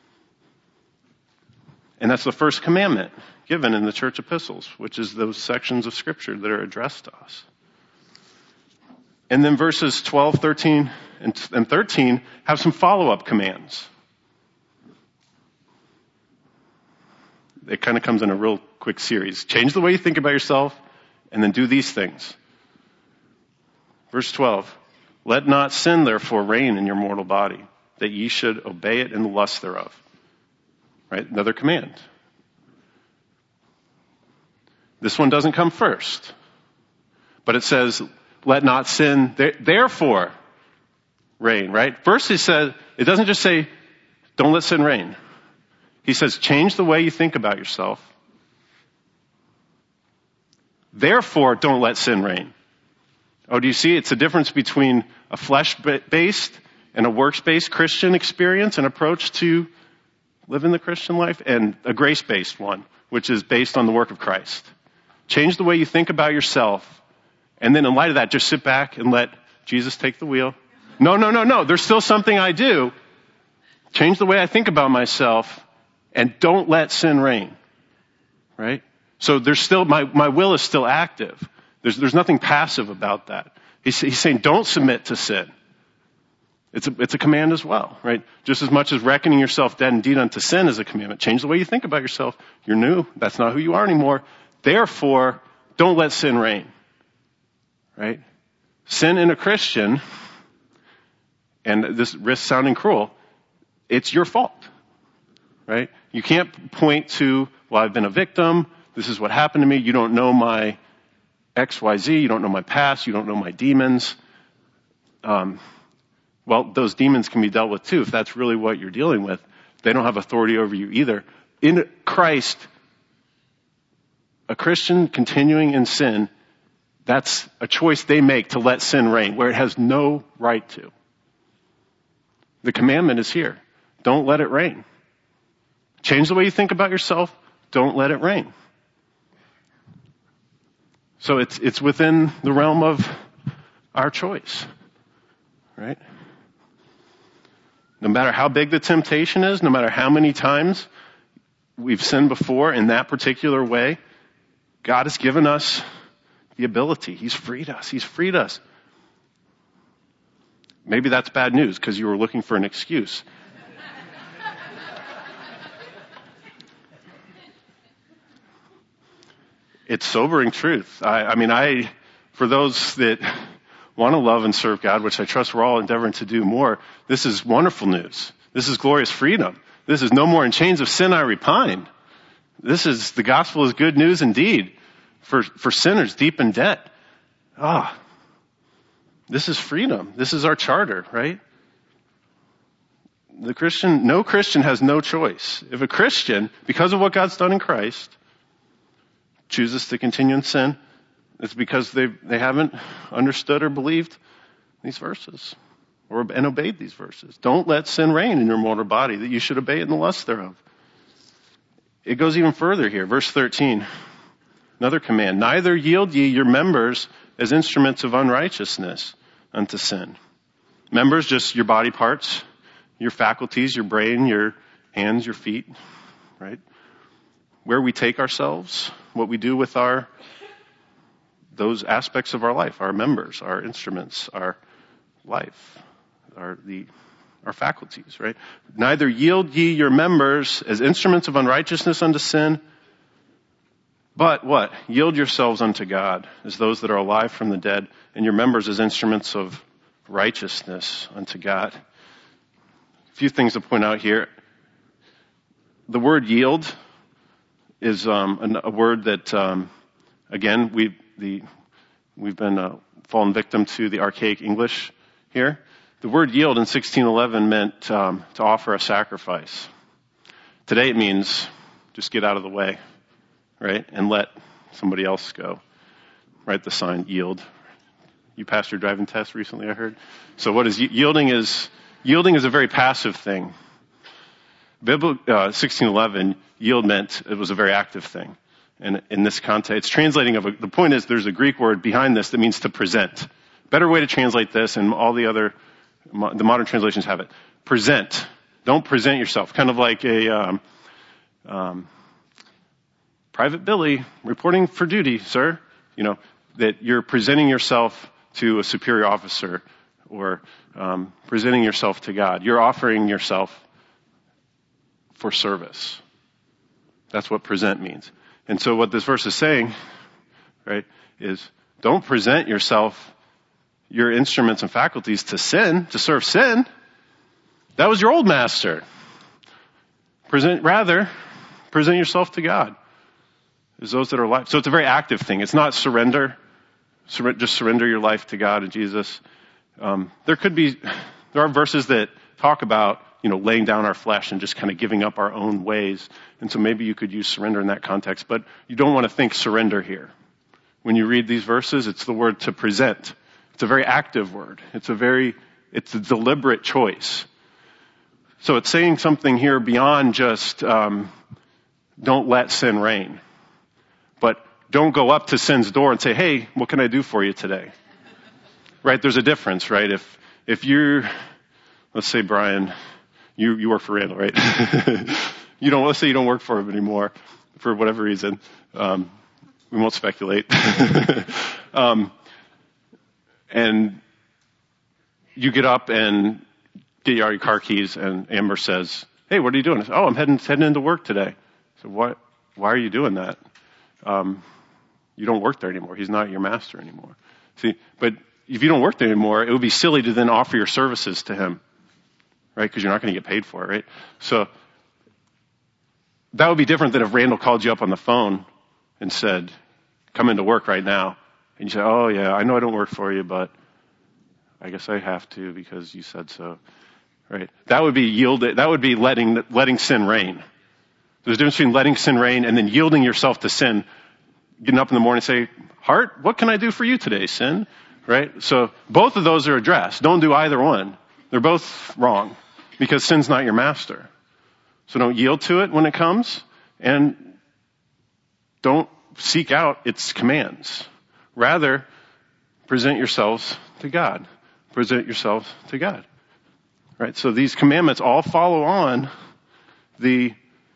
And that's the first commandment given in the church epistles, which is those sections of scripture that are addressed to us. And then verses twelve, thirteen, and thirteen have some follow-up commands. It kind of comes in a real quick series. Change the way you think about yourself, and then do these things. Verse twelve, let not sin therefore reign in your mortal body, that ye should obey it in the lust thereof. Right? Another command. This one doesn't come first. But it says, let not sin th- therefore reign, right? First he says, it doesn't just say, don't let sin reign. He says, change the way you think about yourself. Therefore, don't let sin reign. Oh, do you see? It's a difference between a flesh-based and a works-based Christian experience and approach to living the Christian life, and a grace-based one, which is based on the work of Christ. Change the way you think about yourself, and then in light of that, just sit back and let Jesus take the wheel. No, no, no, no. There's still something I do. Change the way I think about myself, and don't let sin reign. Right? So there's still, my, my will is still active. There's, there's nothing passive about that. He's, he's saying don't submit to sin. It's a, it's a command as well, right? Just as much as reckoning yourself dead indeed unto sin is a commandment. Change the way you think about yourself. You're new. That's not who you are anymore. Therefore, don't let sin reign. Right? Sin in a Christian, and this risks sounding cruel, it's your fault. Right? You can't point to, well, I've been a victim. This is what happened to me. You don't know my X, Y, Z. You don't know my past. You don't know my demons. Um, well, those demons can be dealt with too. If that's really what you're dealing with, they don't have authority over you either. In Christ, a Christian continuing in sin, that's a choice they make to let sin reign where it has no right to. The commandment is here. Don't let it reign. Change the way you think about yourself. Don't let it reign. So it's, it's within the realm of our choice, right? No matter how big the temptation is, no matter how many times we've sinned before in that particular way, God has given us the ability. He's freed us. He's freed us. Maybe that's bad news because you were looking for an excuse. It's sobering truth. I, I mean, I, for those that want to love and serve God, which I trust we're all endeavoring to do more, this is wonderful news. This is glorious freedom. This is no more in chains of sin I repine. This is, the gospel is good news indeed for, for sinners deep in debt. Ah, this is freedom. This is our charter, right? The Christian, no Christian has no choice. If a Christian, because of what God's done in Christ, chooses to continue in sin, it's because they they haven't understood or believed these verses or and obeyed these verses. Don't let sin reign in your mortal body, that you should obey it in the lust thereof. It goes even further here. Verse thirteen, another command. Neither yield ye your members as instruments of unrighteousness unto sin. Members, just your body parts, your faculties, your brain, your hands, your feet, right? Where we take ourselves, what we do with our, those aspects of our life, our members, our instruments, our life, our, the, our faculties, right? Neither yield ye your members as instruments of unrighteousness unto sin, but what? Yield yourselves unto God as those that are alive from the dead, and your members as instruments of righteousness unto God. A few things to point out here. the word yield is um, a, a word that, um, again, we the we've been uh, fallen victim to the archaic English here. The word yield in sixteen eleven meant um, to offer a sacrifice. Today it means just get out of the way, right, and let somebody else go. Write the sign, yield. You passed your driving test recently, I heard. So what is yielding? Is yielding is a very passive thing. Biblical uh, sixteen eleven, yield meant it was a very active thing. And in this context, it's translating of a, the point is there's a Greek word behind this that means to present. Better way to translate this, and all the other the modern translations have it. Present. Don't present yourself. Kind of like a um, um, Private Billy reporting for duty, sir. You know, that you're presenting yourself to a superior officer or um, presenting yourself to God. You're offering yourself for service. That's what present means. And so what this verse is saying, right, is don't present yourself, your instruments and faculties to sin, to serve sin. That was your old master. Present, rather, present yourself to God. As those that are alive. So it's a very active thing. It's not surrender. Sur- just surrender your life to God and Jesus. Um, there could be, there are verses that talk about, you know, laying down our flesh and just kind of giving up our own ways. And so maybe you could use surrender in that context, but you don't want to think surrender here. When you read these verses, it's the word to present. It's a very active word. It's a very, it's a deliberate choice. So it's saying something here beyond just, um, don't let sin reign. But don't go up to sin's door and say, hey, what can I do for you today? Right? There's a difference, right? If, if you're, let's say, Brian, you, you work for Randall, right? you don't, let's say you don't work for him anymore for whatever reason. Um, we won't speculate. um, and you get up and get your car keys and Amber says, hey, what are you doing? I say, oh, I'm heading, heading into work today. So what, why are you doing that? Um, you don't work there anymore. He's not your master anymore. See, but if you don't work there anymore, it would be silly to then offer your services to him, right? Because you're not going to get paid for it, right? So that would be different than if Randall called you up on the phone and said, come into work right now. And you say, oh yeah, I know I don't work for you, but I guess I have to because you said so, right? That would be yielded. That would be letting, letting sin reign. There's a difference between letting sin reign and then yielding yourself to sin. Getting up in the morning and say, heart, what can I do for you today, sin? Right? So both of those are addressed. Don't do either one. They're both wrong because sin's not your master. So don't yield to it when it comes and don't seek out its commands. Rather, present yourselves to God. Present yourselves to God. Right? So these commandments all follow on the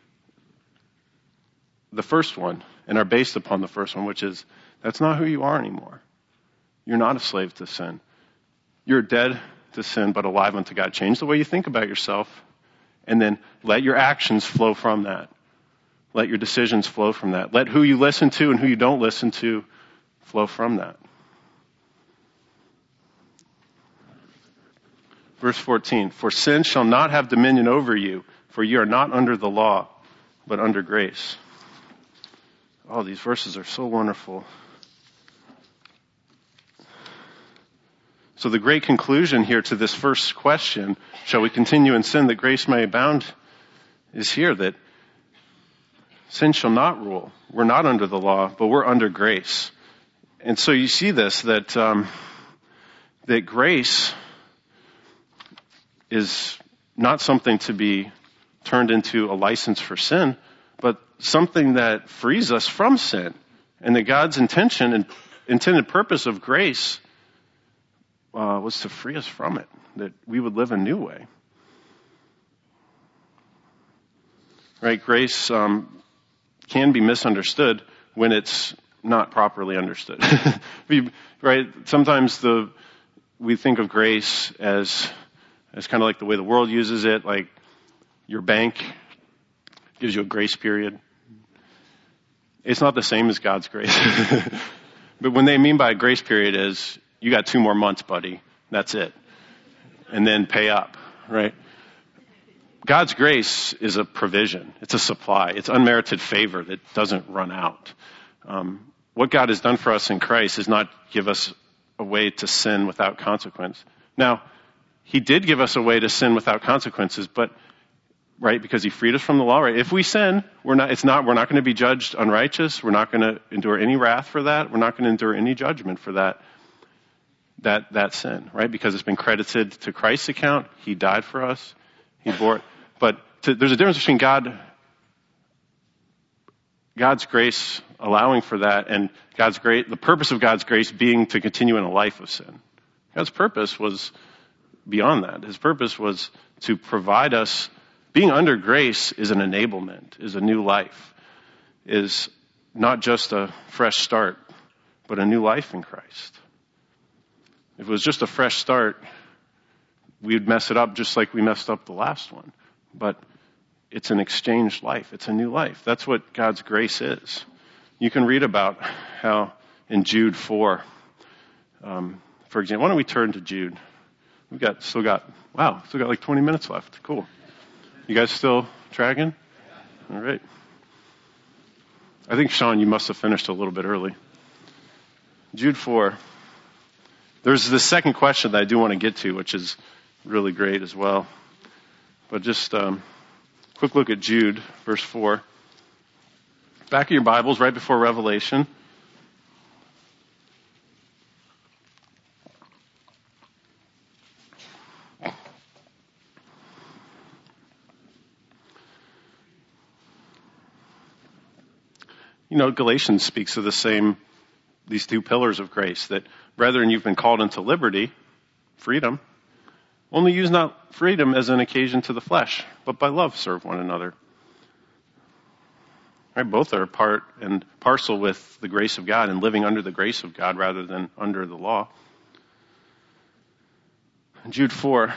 the first one and are based upon the first one, which is that's not who you are anymore. You're not a slave to sin. You're dead to sin, but alive unto God. Change the way you think about yourself, and then let your actions flow from that. Let your decisions flow from that. Let who you listen to and who you don't listen to flow from that. Verse fourteen, for sin shall not have dominion over you, for you are not under the law, but under grace. Oh, these verses are so wonderful. So the great conclusion here to this first question, shall we continue in sin that grace may abound, is here that sin shall not rule. We're not under the law, but we're under grace. And so you see this, that um, that grace is not something to be turned into a license for sin, but something that frees us from sin. And that God's intention and intended purpose of grace uh, was to free us from it, that we would live a new way. Right? Grace um, can be misunderstood when it's not properly understood. we, right? Sometimes the we think of grace as as kind of like the way the world uses it, like your bank gives you a grace period. It's not the same as God's grace. But when they mean by a grace period is, you got two more months, buddy. That's it. And then pay up, right? God's grace is a provision. It's a supply. It's unmerited favor that doesn't run out. Um, what God has done for us in Christ is not give us a way to sin without consequence. Now, he did give us a way to sin without consequences, but right, because he freed us from the law, right? If we sin, we're not, it's not, we're not going to be judged unrighteous. We're not going to endure any wrath for that. We're not going to endure any judgment for that, that, that sin, right? Because it's been credited to Christ's account. He died for us. He bore it. But to, there's a difference between God, God's grace allowing for that and God's grace, the purpose of God's grace being to continue in a life of sin. God's purpose was beyond that. His purpose was to provide us. Being under grace is an enablement, is a new life, is not just a fresh start, but a new life in Christ. If it was just a fresh start, we'd mess it up just like we messed up the last one. But it's an exchanged life. It's a new life. That's what God's grace is. You can read about how in Jude four, um, for example, why don't we turn to Jude? We've got, still got, wow, still got like twenty minutes left. Cool. You guys still tracking? All right. I think, Sean, you must have finished a little bit early. Jude four. There's the second question that I do want to get to, which is really great as well. But just um, quick look at Jude, verse four. Back of your Bibles, right before Revelation. You know, Galatians speaks of the same, these two pillars of grace, that brethren, you've been called into liberty, freedom. Only use not freedom as an occasion to the flesh, but by love serve one another. Right? Both are part and parcel with the grace of God and living under the grace of God rather than under the law. Jude four.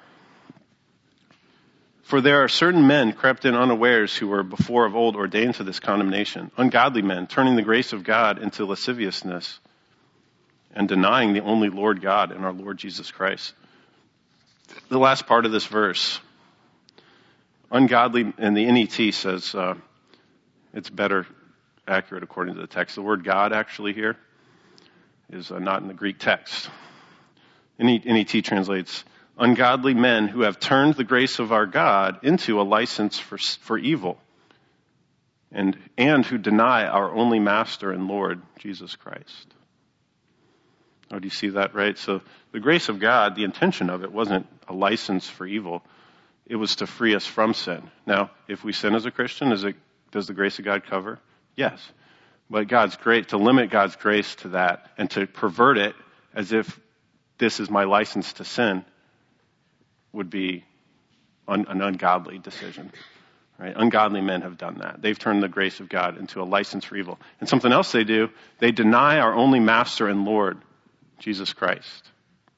For there are certain men crept in unawares who were before of old ordained to this condemnation, ungodly men, turning the grace of God into lasciviousness and denying the only Lord God and our Lord Jesus Christ. The last part of this verse, ungodly, and the N E T says uh, it's better accurate according to the text. The word God actually here is uh, not in the Greek text. N E T translates ungodly men who have turned the grace of our God into a license for for evil, and and who deny our only Master and Lord, Jesus Christ. Oh, do you see that, right? So the grace of God, the intention of it wasn't a license for evil. It was to free us from sin. Now, if we sin as a Christian, is it, does the grace of God cover? Yes. But God's grace, to limit God's grace to that and to pervert it as if this is my license to sin would be un, an ungodly decision. Right? Ungodly men have done that. They've turned the grace of God into a license for evil. And something else they do, they deny our only Master and Lord, Jesus Christ.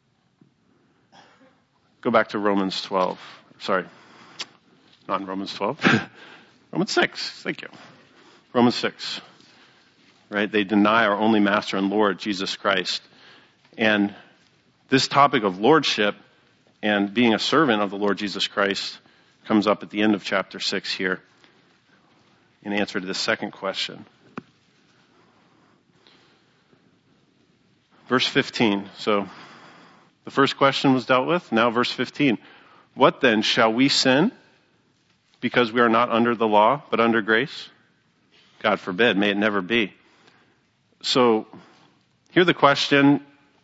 Go back to Romans twelve. Sorry, not in Romans twelve. Romans six. Thank you. Romans six. Right? They deny our only Master and Lord, Jesus Christ. And this topic of lordship and being a servant of the Lord Jesus Christ comes up at the end of chapter six here in answer to the second question. Verse fifteen. So the first question was dealt with. Now verse fifteen. What then, shall we sin because we are not under the law but under grace? God forbid. May it never be. So here the question,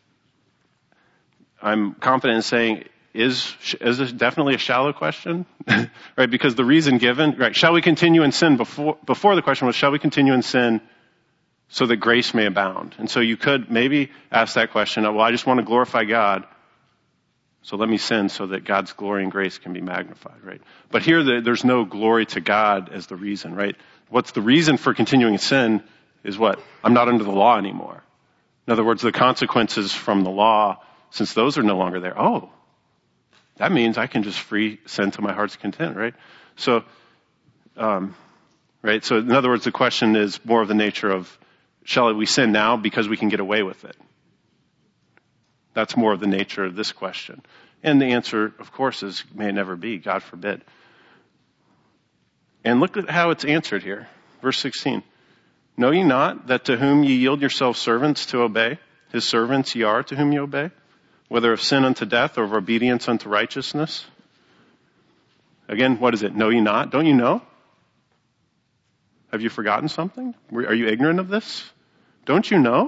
I'm confident in saying, is is this definitely a shallow question? Right? Because the reason given, right, shall we continue in sin before before the question was, shall we continue in sin so that grace may abound? And so you could maybe ask that question, well, I just want to glorify God, so let me sin so that God's glory and grace can be magnified, right? But here the, there's no glory to God as the reason, right? What's the reason for continuing in sin is what? I'm not under the law anymore. In other words, the consequences from the law, since those are no longer there, oh, that means I can just free sin to my heart's content, right? So, um, right? So in other words, the question is more of the nature of, shall we sin now because we can get away with it? That's more of the nature of this question. And the answer, of course, is may it never be, God forbid. And look at how it's answered here. Verse sixteen. Know ye not that to whom ye yield yourselves servants to obey, his servants ye are to whom ye obey, whether of sin unto death or of obedience unto righteousness? Again, what is it? Know ye not? Don't you know? Have you forgotten something? Are you ignorant of this? Don't you know?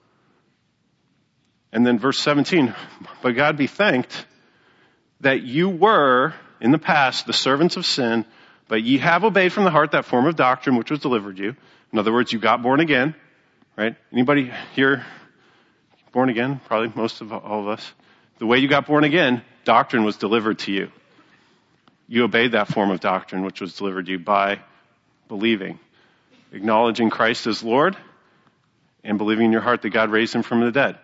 And then verse seventeen, but God be thanked that you were, in the past, the servants of sin, but ye have obeyed from the heart that form of doctrine which was delivered you. In other words, you got born again, right? Anybody here born again? Probably most of all of us. The way you got born again, doctrine was delivered to you. You obeyed that form of doctrine which was delivered to you by believing, acknowledging Christ as Lord, and believing in your heart that God raised him from the dead.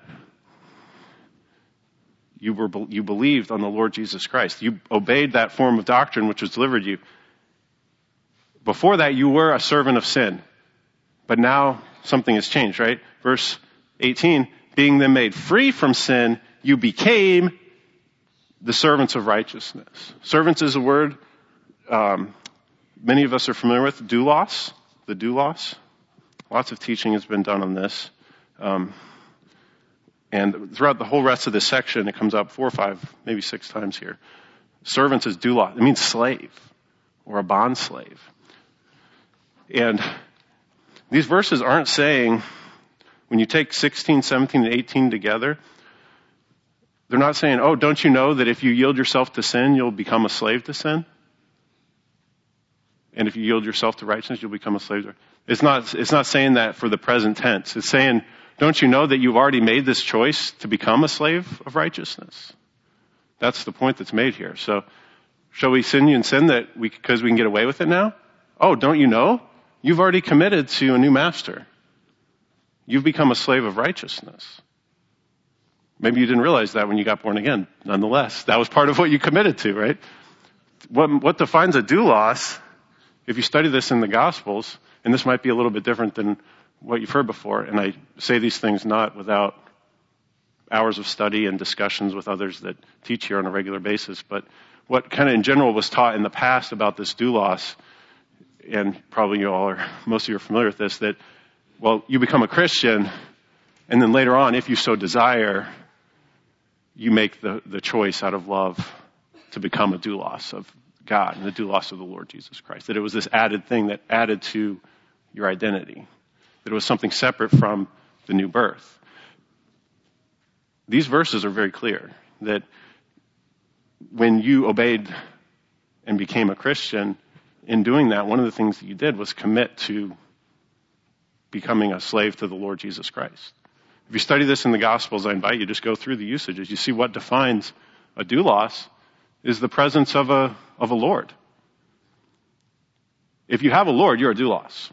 You were, you believed on the Lord Jesus Christ. You obeyed that form of doctrine which was delivered to you. Before that, you were a servant of sin. But now something has changed, right? Verse eighteen, being then made free from sin, you became the servants of righteousness. Servants is a word um, many of us are familiar with. Doulos, the doulos. Lots of teaching has been done on this. Um, and throughout the whole rest of this section, it comes up four or five, maybe six times here. Servants is doulos. It means slave or a bond slave. And these verses aren't saying, when you take sixteen, seventeen, and eighteen together, they're not saying, oh, don't you know that if you yield yourself to sin, you'll become a slave to sin? And if you yield yourself to righteousness, you'll become a slave to... It's not, it's not saying that for the present tense. It's saying, don't you know that you've already made this choice to become a slave of righteousness? That's the point that's made here. So, shall we sin in sin that we, because we can get away with it now? Oh, don't you know? You've already committed to a new master. You've become a slave of righteousness. Maybe you didn't realize that when you got born again. Nonetheless, that was part of what you committed to, right? What, what defines a doulos, if you study this in the Gospels, and this might be a little bit different than what you've heard before, and I say these things not without hours of study and discussions with others that teach here on a regular basis, but what kind of in general was taught in the past about this doulos, and probably you all are, most of you are familiar with this, that, well, you become a Christian, and then later on, if you so desire, you make the, the choice out of love to become a doulos of God and the doulos of the Lord Jesus Christ. That it was this added thing that added to your identity. That it was something separate from the new birth. These verses are very clear that when you obeyed and became a Christian, in doing that, one of the things that you did was commit to becoming a slave to the Lord Jesus Christ. If you study this in the Gospels, I invite you just go through the usages. You see what defines a doulos is the presence of a of a Lord. If you have a Lord, you're a doulos.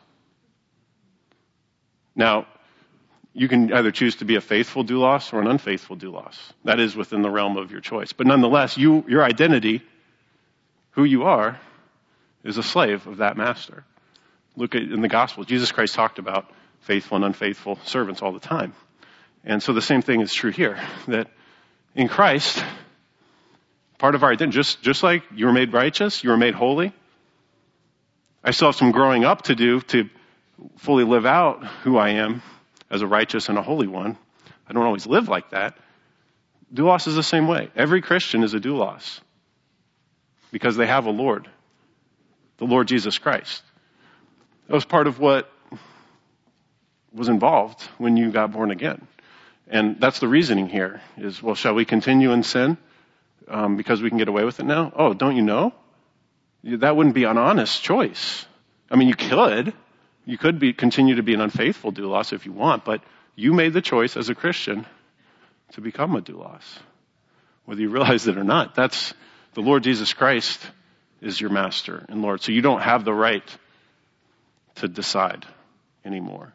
Now, you can either choose to be a faithful doulos or an unfaithful doulos. That is within the realm of your choice. But nonetheless, you your identity, who you are, is a slave of that master. Look at in the Gospel, Jesus Christ talked about faithful and unfaithful servants all the time. And so the same thing is true here, that in Christ, part of our identity, just, just like you were made righteous, you were made holy, I still have some growing up to do to fully live out who I am as a righteous and a holy one. I don't always live like that. Doulos is the same way. Every Christian is a doulos because they have a Lord, the Lord Jesus Christ. That was part of what was involved when you got born again. And that's the reasoning here is, well, shall we continue in sin um, because we can get away with it now? Oh, don't you know? That wouldn't be an honest choice. I mean, you could. You could be continue to be an unfaithful doulos if you want, but you made the choice as a Christian to become a doulos. Whether you realize it or not, that's the Lord Jesus Christ is your master and Lord. So you don't have the right to decide anymore.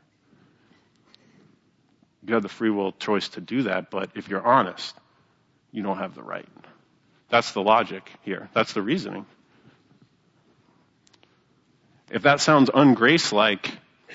You have the free will choice to do that, but if you're honest, you don't have the right. That's the logic here. That's the reasoning. If that sounds ungrace-like,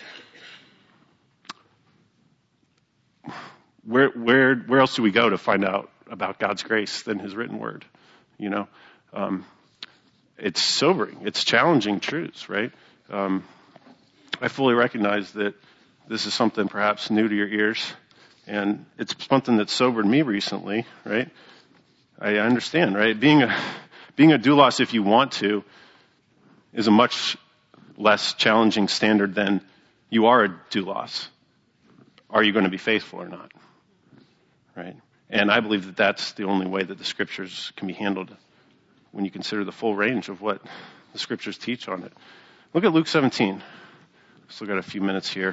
where where where else do we go to find out about God's grace than His written word? You know, um, it's sobering. It's challenging truths, right? Um, I fully recognize that this is something perhaps new to your ears, and it's something that sobered me recently, right? I understand, right? Being a being a doulos, if you want to, is a much less challenging standard than you are a doulos. Are you going to be faithful or not? Right? And I believe that that's the only way that the scriptures can be handled when you consider the full range of what the scriptures teach on it. Look at Luke seventeen. Still got a few minutes here.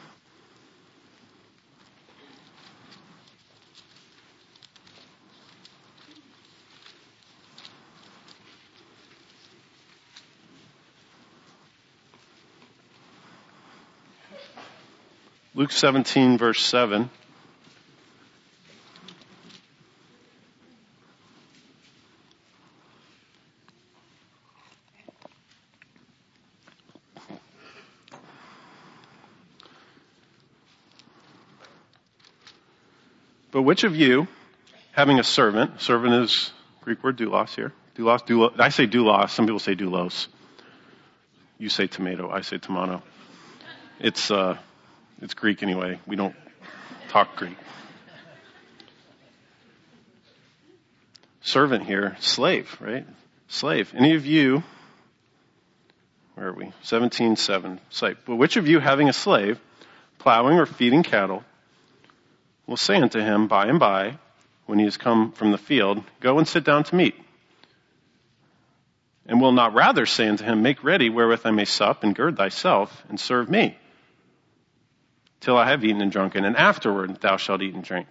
Luke seventeen, verse seven. But which of you, having a servant, servant is Greek word doulos here. Doulos, doulos, I say doulos, some people say doulos. You say tomato, I say tomato. It's, uh, it's Greek anyway. We don't talk Greek. Servant here, slave, right? Slave. Any of you, where are we? seventeen seven. Slave. But which of you having a slave, plowing or feeding cattle, will say unto him by and by, when he has come from the field, go and sit down to meat? And will not rather say unto him, make ready wherewith I may sup, and gird thyself, and serve me, till I have eaten and drunken, and afterward thou shalt eat and drink?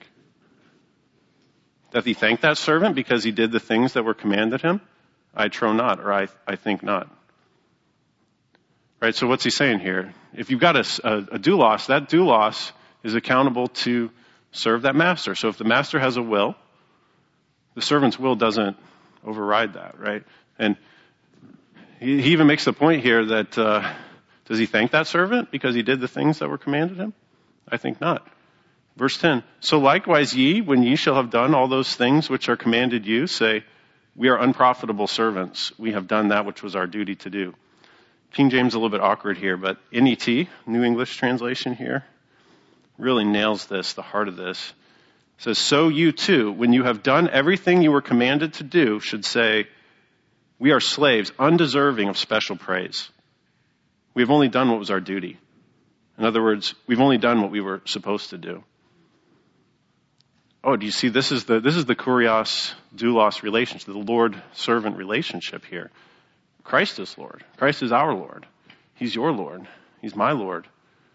Doth he thank that servant because he did the things that were commanded him? I trow not, or I, I think not. Right, so what's he saying here? If you've got a, a, a doulos, that doulos is accountable to serve that master. So if the master has a will, the servant's will doesn't override that, right? And he, he even makes the point here that, uh, does he thank that servant because he did the things that were commanded him? I think not. Verse ten, so likewise ye, when ye shall have done all those things which are commanded you, say, we are unprofitable servants. We have done that which was our duty to do. King James is a little bit awkward here, but N E T, New English Translation here, really nails this, the heart of this. It says, so you too, when you have done everything you were commanded to do, should say, we are slaves, undeserving of special praise. We have only done what was our duty. In other words, we've only done what we were supposed to do. Oh, do you see, this is the, this is the kurios doulos relationship, the Lord-servant relationship here. Christ is Lord. Christ is our Lord. He's your Lord. He's my Lord.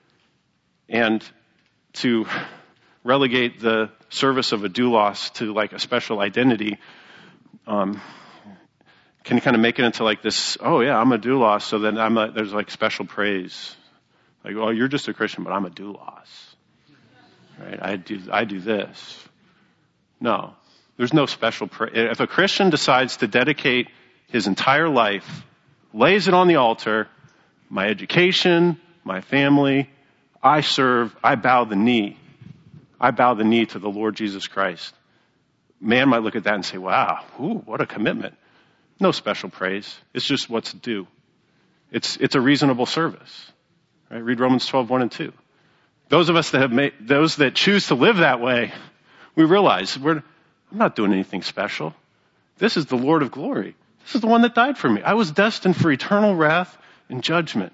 And to relegate the service of a doulos to like a special identity um, can kind of make it into like this, oh yeah, I'm a doulos, so then I'm a, there's like special praise. Like, oh, you're just a Christian, but I'm a doulos. Right? I do, I do this. No, there's no special praise. If a Christian decides to dedicate his entire life, lays it on the altar, my education, my family, I serve, I bow the knee. I bow the knee to the Lord Jesus Christ. Man might look at that and say, wow, ooh, what a commitment. No special praise. It's just what's due. It's, it's a reasonable service. Right? Read Romans twelve, one and two. Those of us that have made, those that choose to live that way, we realize we're, I'm not doing anything special. This is the Lord of glory. This is the one that died for me. I was destined for eternal wrath and judgment.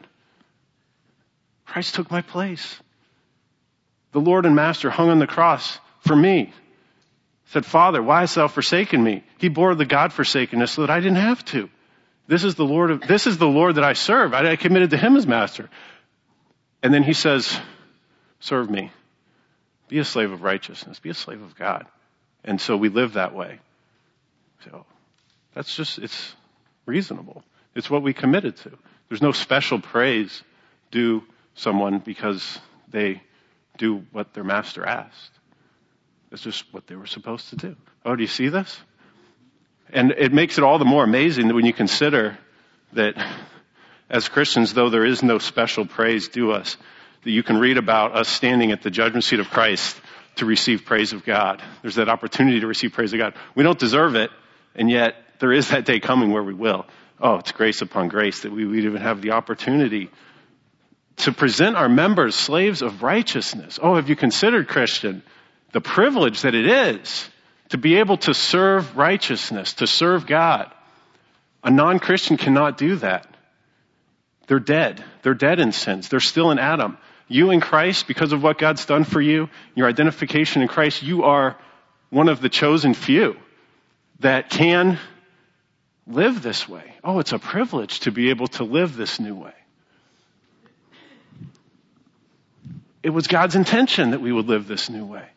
Christ took my place. The Lord and Master hung on the cross for me. Said, Father, why hast thou forsaken me? He bore the God-forsakenness so that I didn't have to. This is the Lord of, this is the Lord that I serve. I, I committed to him as master. And then he says, serve me. Be a slave of righteousness. Be a slave of God. And so we live that way. So that's just, it's reasonable. It's what we committed to. There's no special praise due someone because they do what their master asked. It's just what they were supposed to do. Oh, do you see this? And it makes it all the more amazing that when you consider that as Christians, though there is no special praise due us, that you can read about us standing at the judgment seat of Christ to receive praise of God. There's that opportunity to receive praise of God. We don't deserve it, and yet there is that day coming where we will. Oh, it's grace upon grace that we would even have the opportunity to present our members slaves of righteousness. Oh, have you considered, Christian, the privilege that it is to be able to serve righteousness, to serve God? A non-Christian cannot do that. They're dead. They're dead in sins. They're still in Adam. You in Christ, because of what God's done for you, your identification in Christ, you are one of the chosen few that can live this way. Oh, it's a privilege to be able to live this new way. It was God's intention that we would live this new way.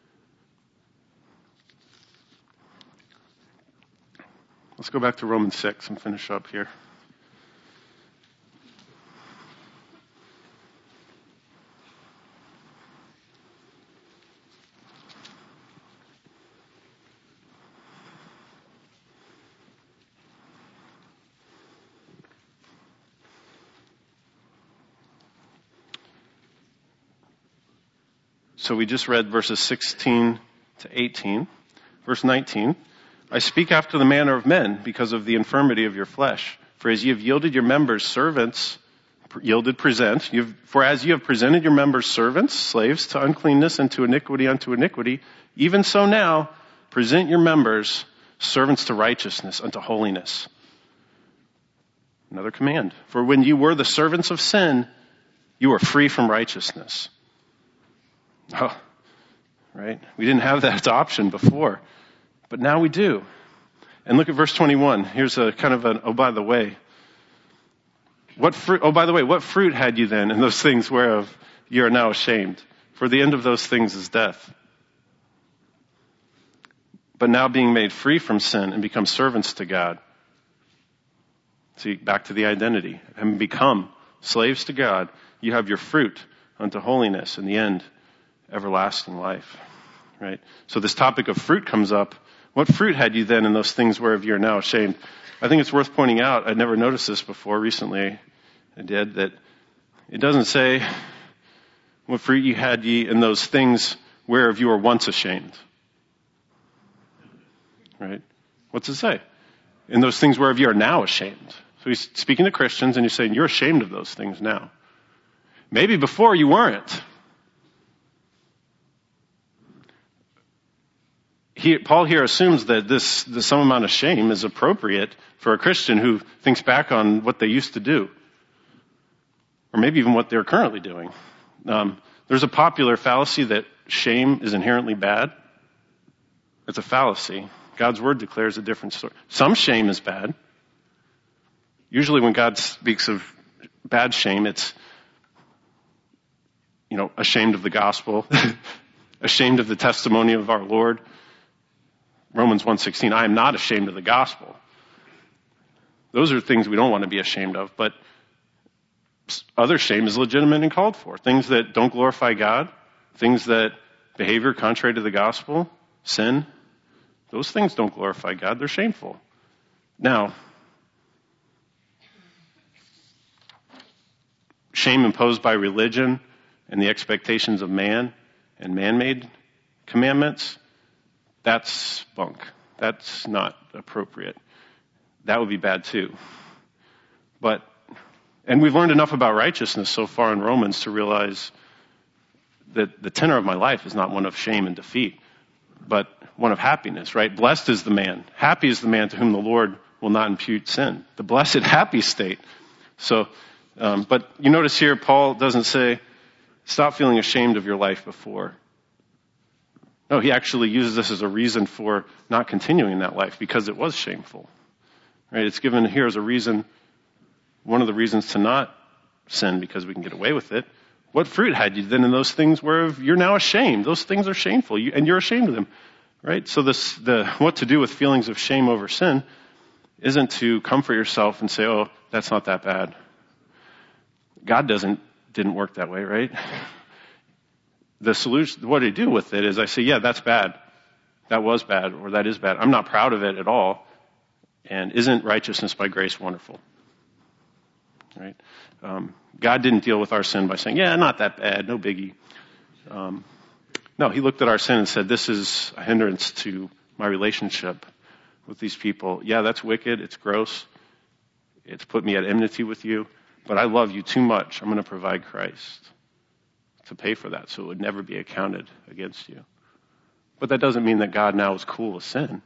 Let's go back to Romans six and finish up here. So we just read verses sixteen to eighteen. Verse nineteen, I speak after the manner of men because of the infirmity of your flesh. For as you have yielded your members servants, yielded present, you've, for as you have presented your members servants, slaves to uncleanness and to iniquity unto iniquity, even so now present your members servants to righteousness unto holiness. Another command. For when you were the servants of sin, you were free from righteousness. Oh, right? We didn't have that option before, but now we do. And look at verse twenty-one. Here's a kind of an, oh, by the way. What fruit, oh, by the way, what fruit had you then in those things whereof you are now ashamed? For the end of those things is death. But now being made free from sin and become servants to God. See, back to the identity. And become slaves to God. You have your fruit unto holiness, in the end, everlasting life. Right? So this topic of fruit comes up. What fruit had you then in those things whereof you are now ashamed? I think it's worth pointing out, I'd never noticed this before, recently I did, that it doesn't say what fruit you had ye in those things whereof you were once ashamed. Right? What's it say? In those things whereof you are now ashamed. So he's speaking to Christians and he's saying you're ashamed of those things now. Maybe before you weren't. He, Paul here assumes that this, this some amount of shame is appropriate for a Christian who thinks back on what they used to do. Or maybe even what they're currently doing. Um, there's a popular fallacy that shame is inherently bad. It's a fallacy. God's word declares a different story. Some shame is bad. Usually when God speaks of bad shame, it's, you know, ashamed of the gospel, ashamed of the testimony of our Lord. Romans one sixteen, I am not ashamed of the gospel. Those are things we don't want to be ashamed of, but other shame is legitimate and called for. Things that don't glorify God, things that behavior contrary to the gospel, sin, those things don't glorify God. They're shameful. Now, shame imposed by religion and the expectations of man and man-made commandments, that's bunk. That's not appropriate. That would be bad too. But, and we've learned enough about righteousness so far in Romans to realize that the tenor of my life is not one of shame and defeat, but one of happiness, right? Blessed is the man. Happy is the man to whom the Lord will not impute sin. The blessed, happy state. So, um, but you notice here, Paul doesn't say, stop feeling ashamed of your life before. No, he actually uses this as a reason for not continuing in that life because it was shameful. Right? It's given here as a reason, one of the reasons to not sin because we can get away with it. What fruit had you then in those things where you're now ashamed? Those things are shameful, you, and you're ashamed of them. Right? So this, the, what to do with feelings of shame over sin isn't to comfort yourself and say, oh, that's not that bad. God doesn't, didn't work that way, right? The solution, what I do with it is I say, yeah, that's bad. That was bad, or that is bad. I'm not proud of it at all. And isn't righteousness by grace wonderful? Right? Um, God didn't deal with our sin by saying, yeah, not that bad, no biggie. Um, no, he looked at our sin and said, this is a hindrance to my relationship with these people. Yeah, that's wicked. It's gross. It's put me at enmity with you, but I love you too much. I'm going to provide Christ to pay for that, so it would never be accounted against you. But that doesn't mean that God now is cool with sin.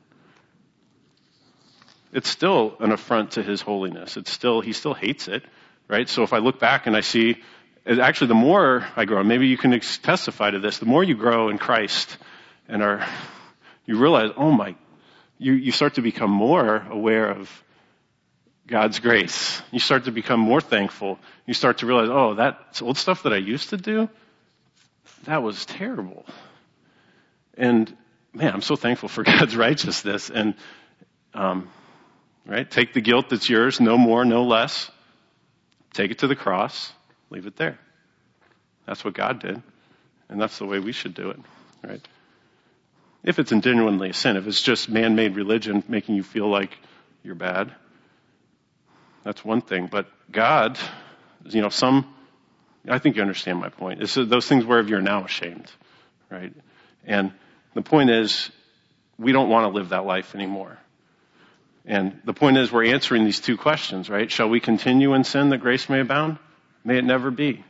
It's still an affront to his holiness. It's still, he still hates it, right? So if I look back and I see, actually the more I grow, maybe you can testify to this, the more you grow in Christ and are, you realize, oh my, you, you start to become more aware of God's grace. You start to become more thankful. You start to realize, oh, that old stuff that I used to do, that was terrible. And man, I'm so thankful for God's righteousness. And, um, right, take the guilt that's yours, no more, no less. Take it to the cross, leave it there. That's what God did. And that's the way we should do it, right? If it's genuinely a sin, if it's just man-made religion making you feel like you're bad, that's one thing. But God, you know, some, I think you understand my point. It's those things where you're now ashamed, right? And the point is, we don't want to live that life anymore. And the point is, we're answering these two questions, right? Shall we continue in sin that grace may abound? May it never be.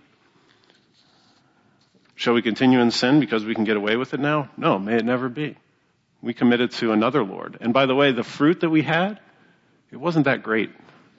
Shall we continue in sin because we can get away with it now? No, may it never be. We committed to another Lord. And by the way, the fruit that we had, it wasn't that great.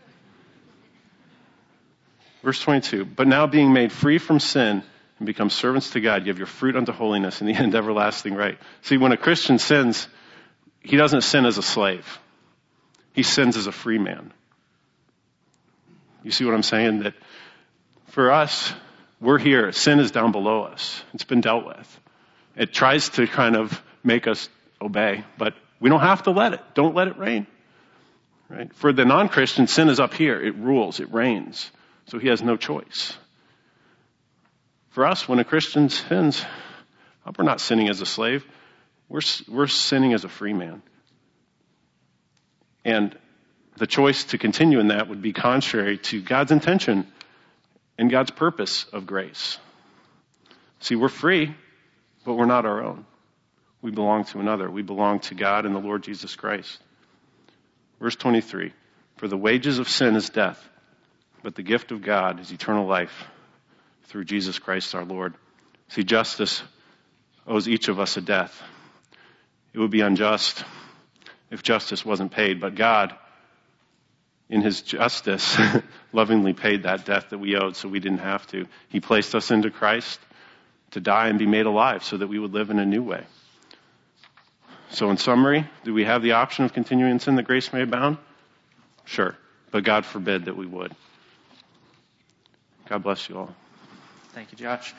Verse twenty-two, but now being made free from sin and become servants to God, you have your fruit unto holiness and the end everlasting right. See, when a Christian sins, he doesn't sin as a slave. He sins as a free man. You see what I'm saying? That for us, we're here. Sin is down below us. It's been dealt with. It tries to kind of make us obey, but we don't have to let it. Don't let it reign. Right? For the non-Christian, sin is up here. It rules. It reigns. So he has no choice. For us, when a Christian sins, we're not sinning as a slave. We're, we're sinning as a free man. And the choice to continue in that would be contrary to God's intention and God's purpose of grace. See, we're free, but we're not our own. We belong to another. We belong to God and the Lord Jesus Christ. Verse twenty-three, for the wages of sin is death, but the gift of God is eternal life through Jesus Christ our Lord. See, justice owes each of us a death. It would be unjust if justice wasn't paid, but God, in his justice, lovingly paid that debt that we owed so we didn't have to. He placed us into Christ to die and be made alive so that we would live in a new way. So in summary, do we have the option of continuing in sin that grace may abound? Sure, but God forbid that we would. God bless you all. Thank you, Josh.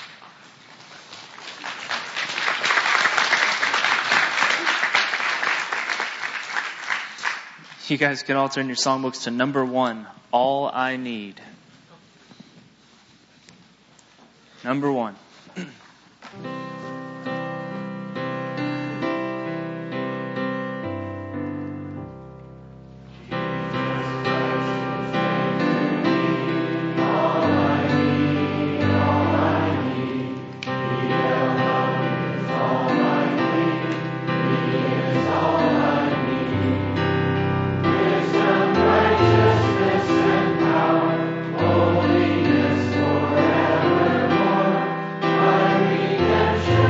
You guys can all turn your songbooks to number one, All I Need. Number one. Holiness forevermore. My redemption.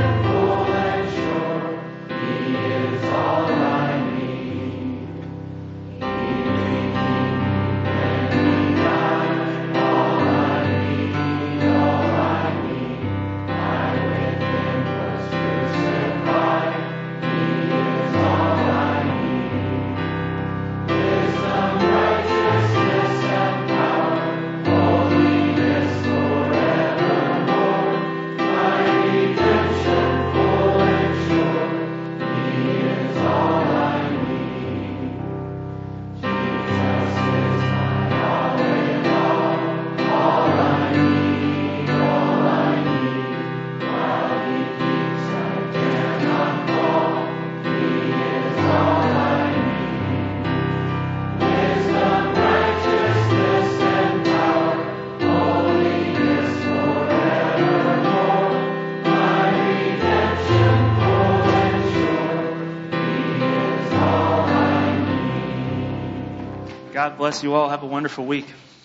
God bless you all. Have a wonderful week.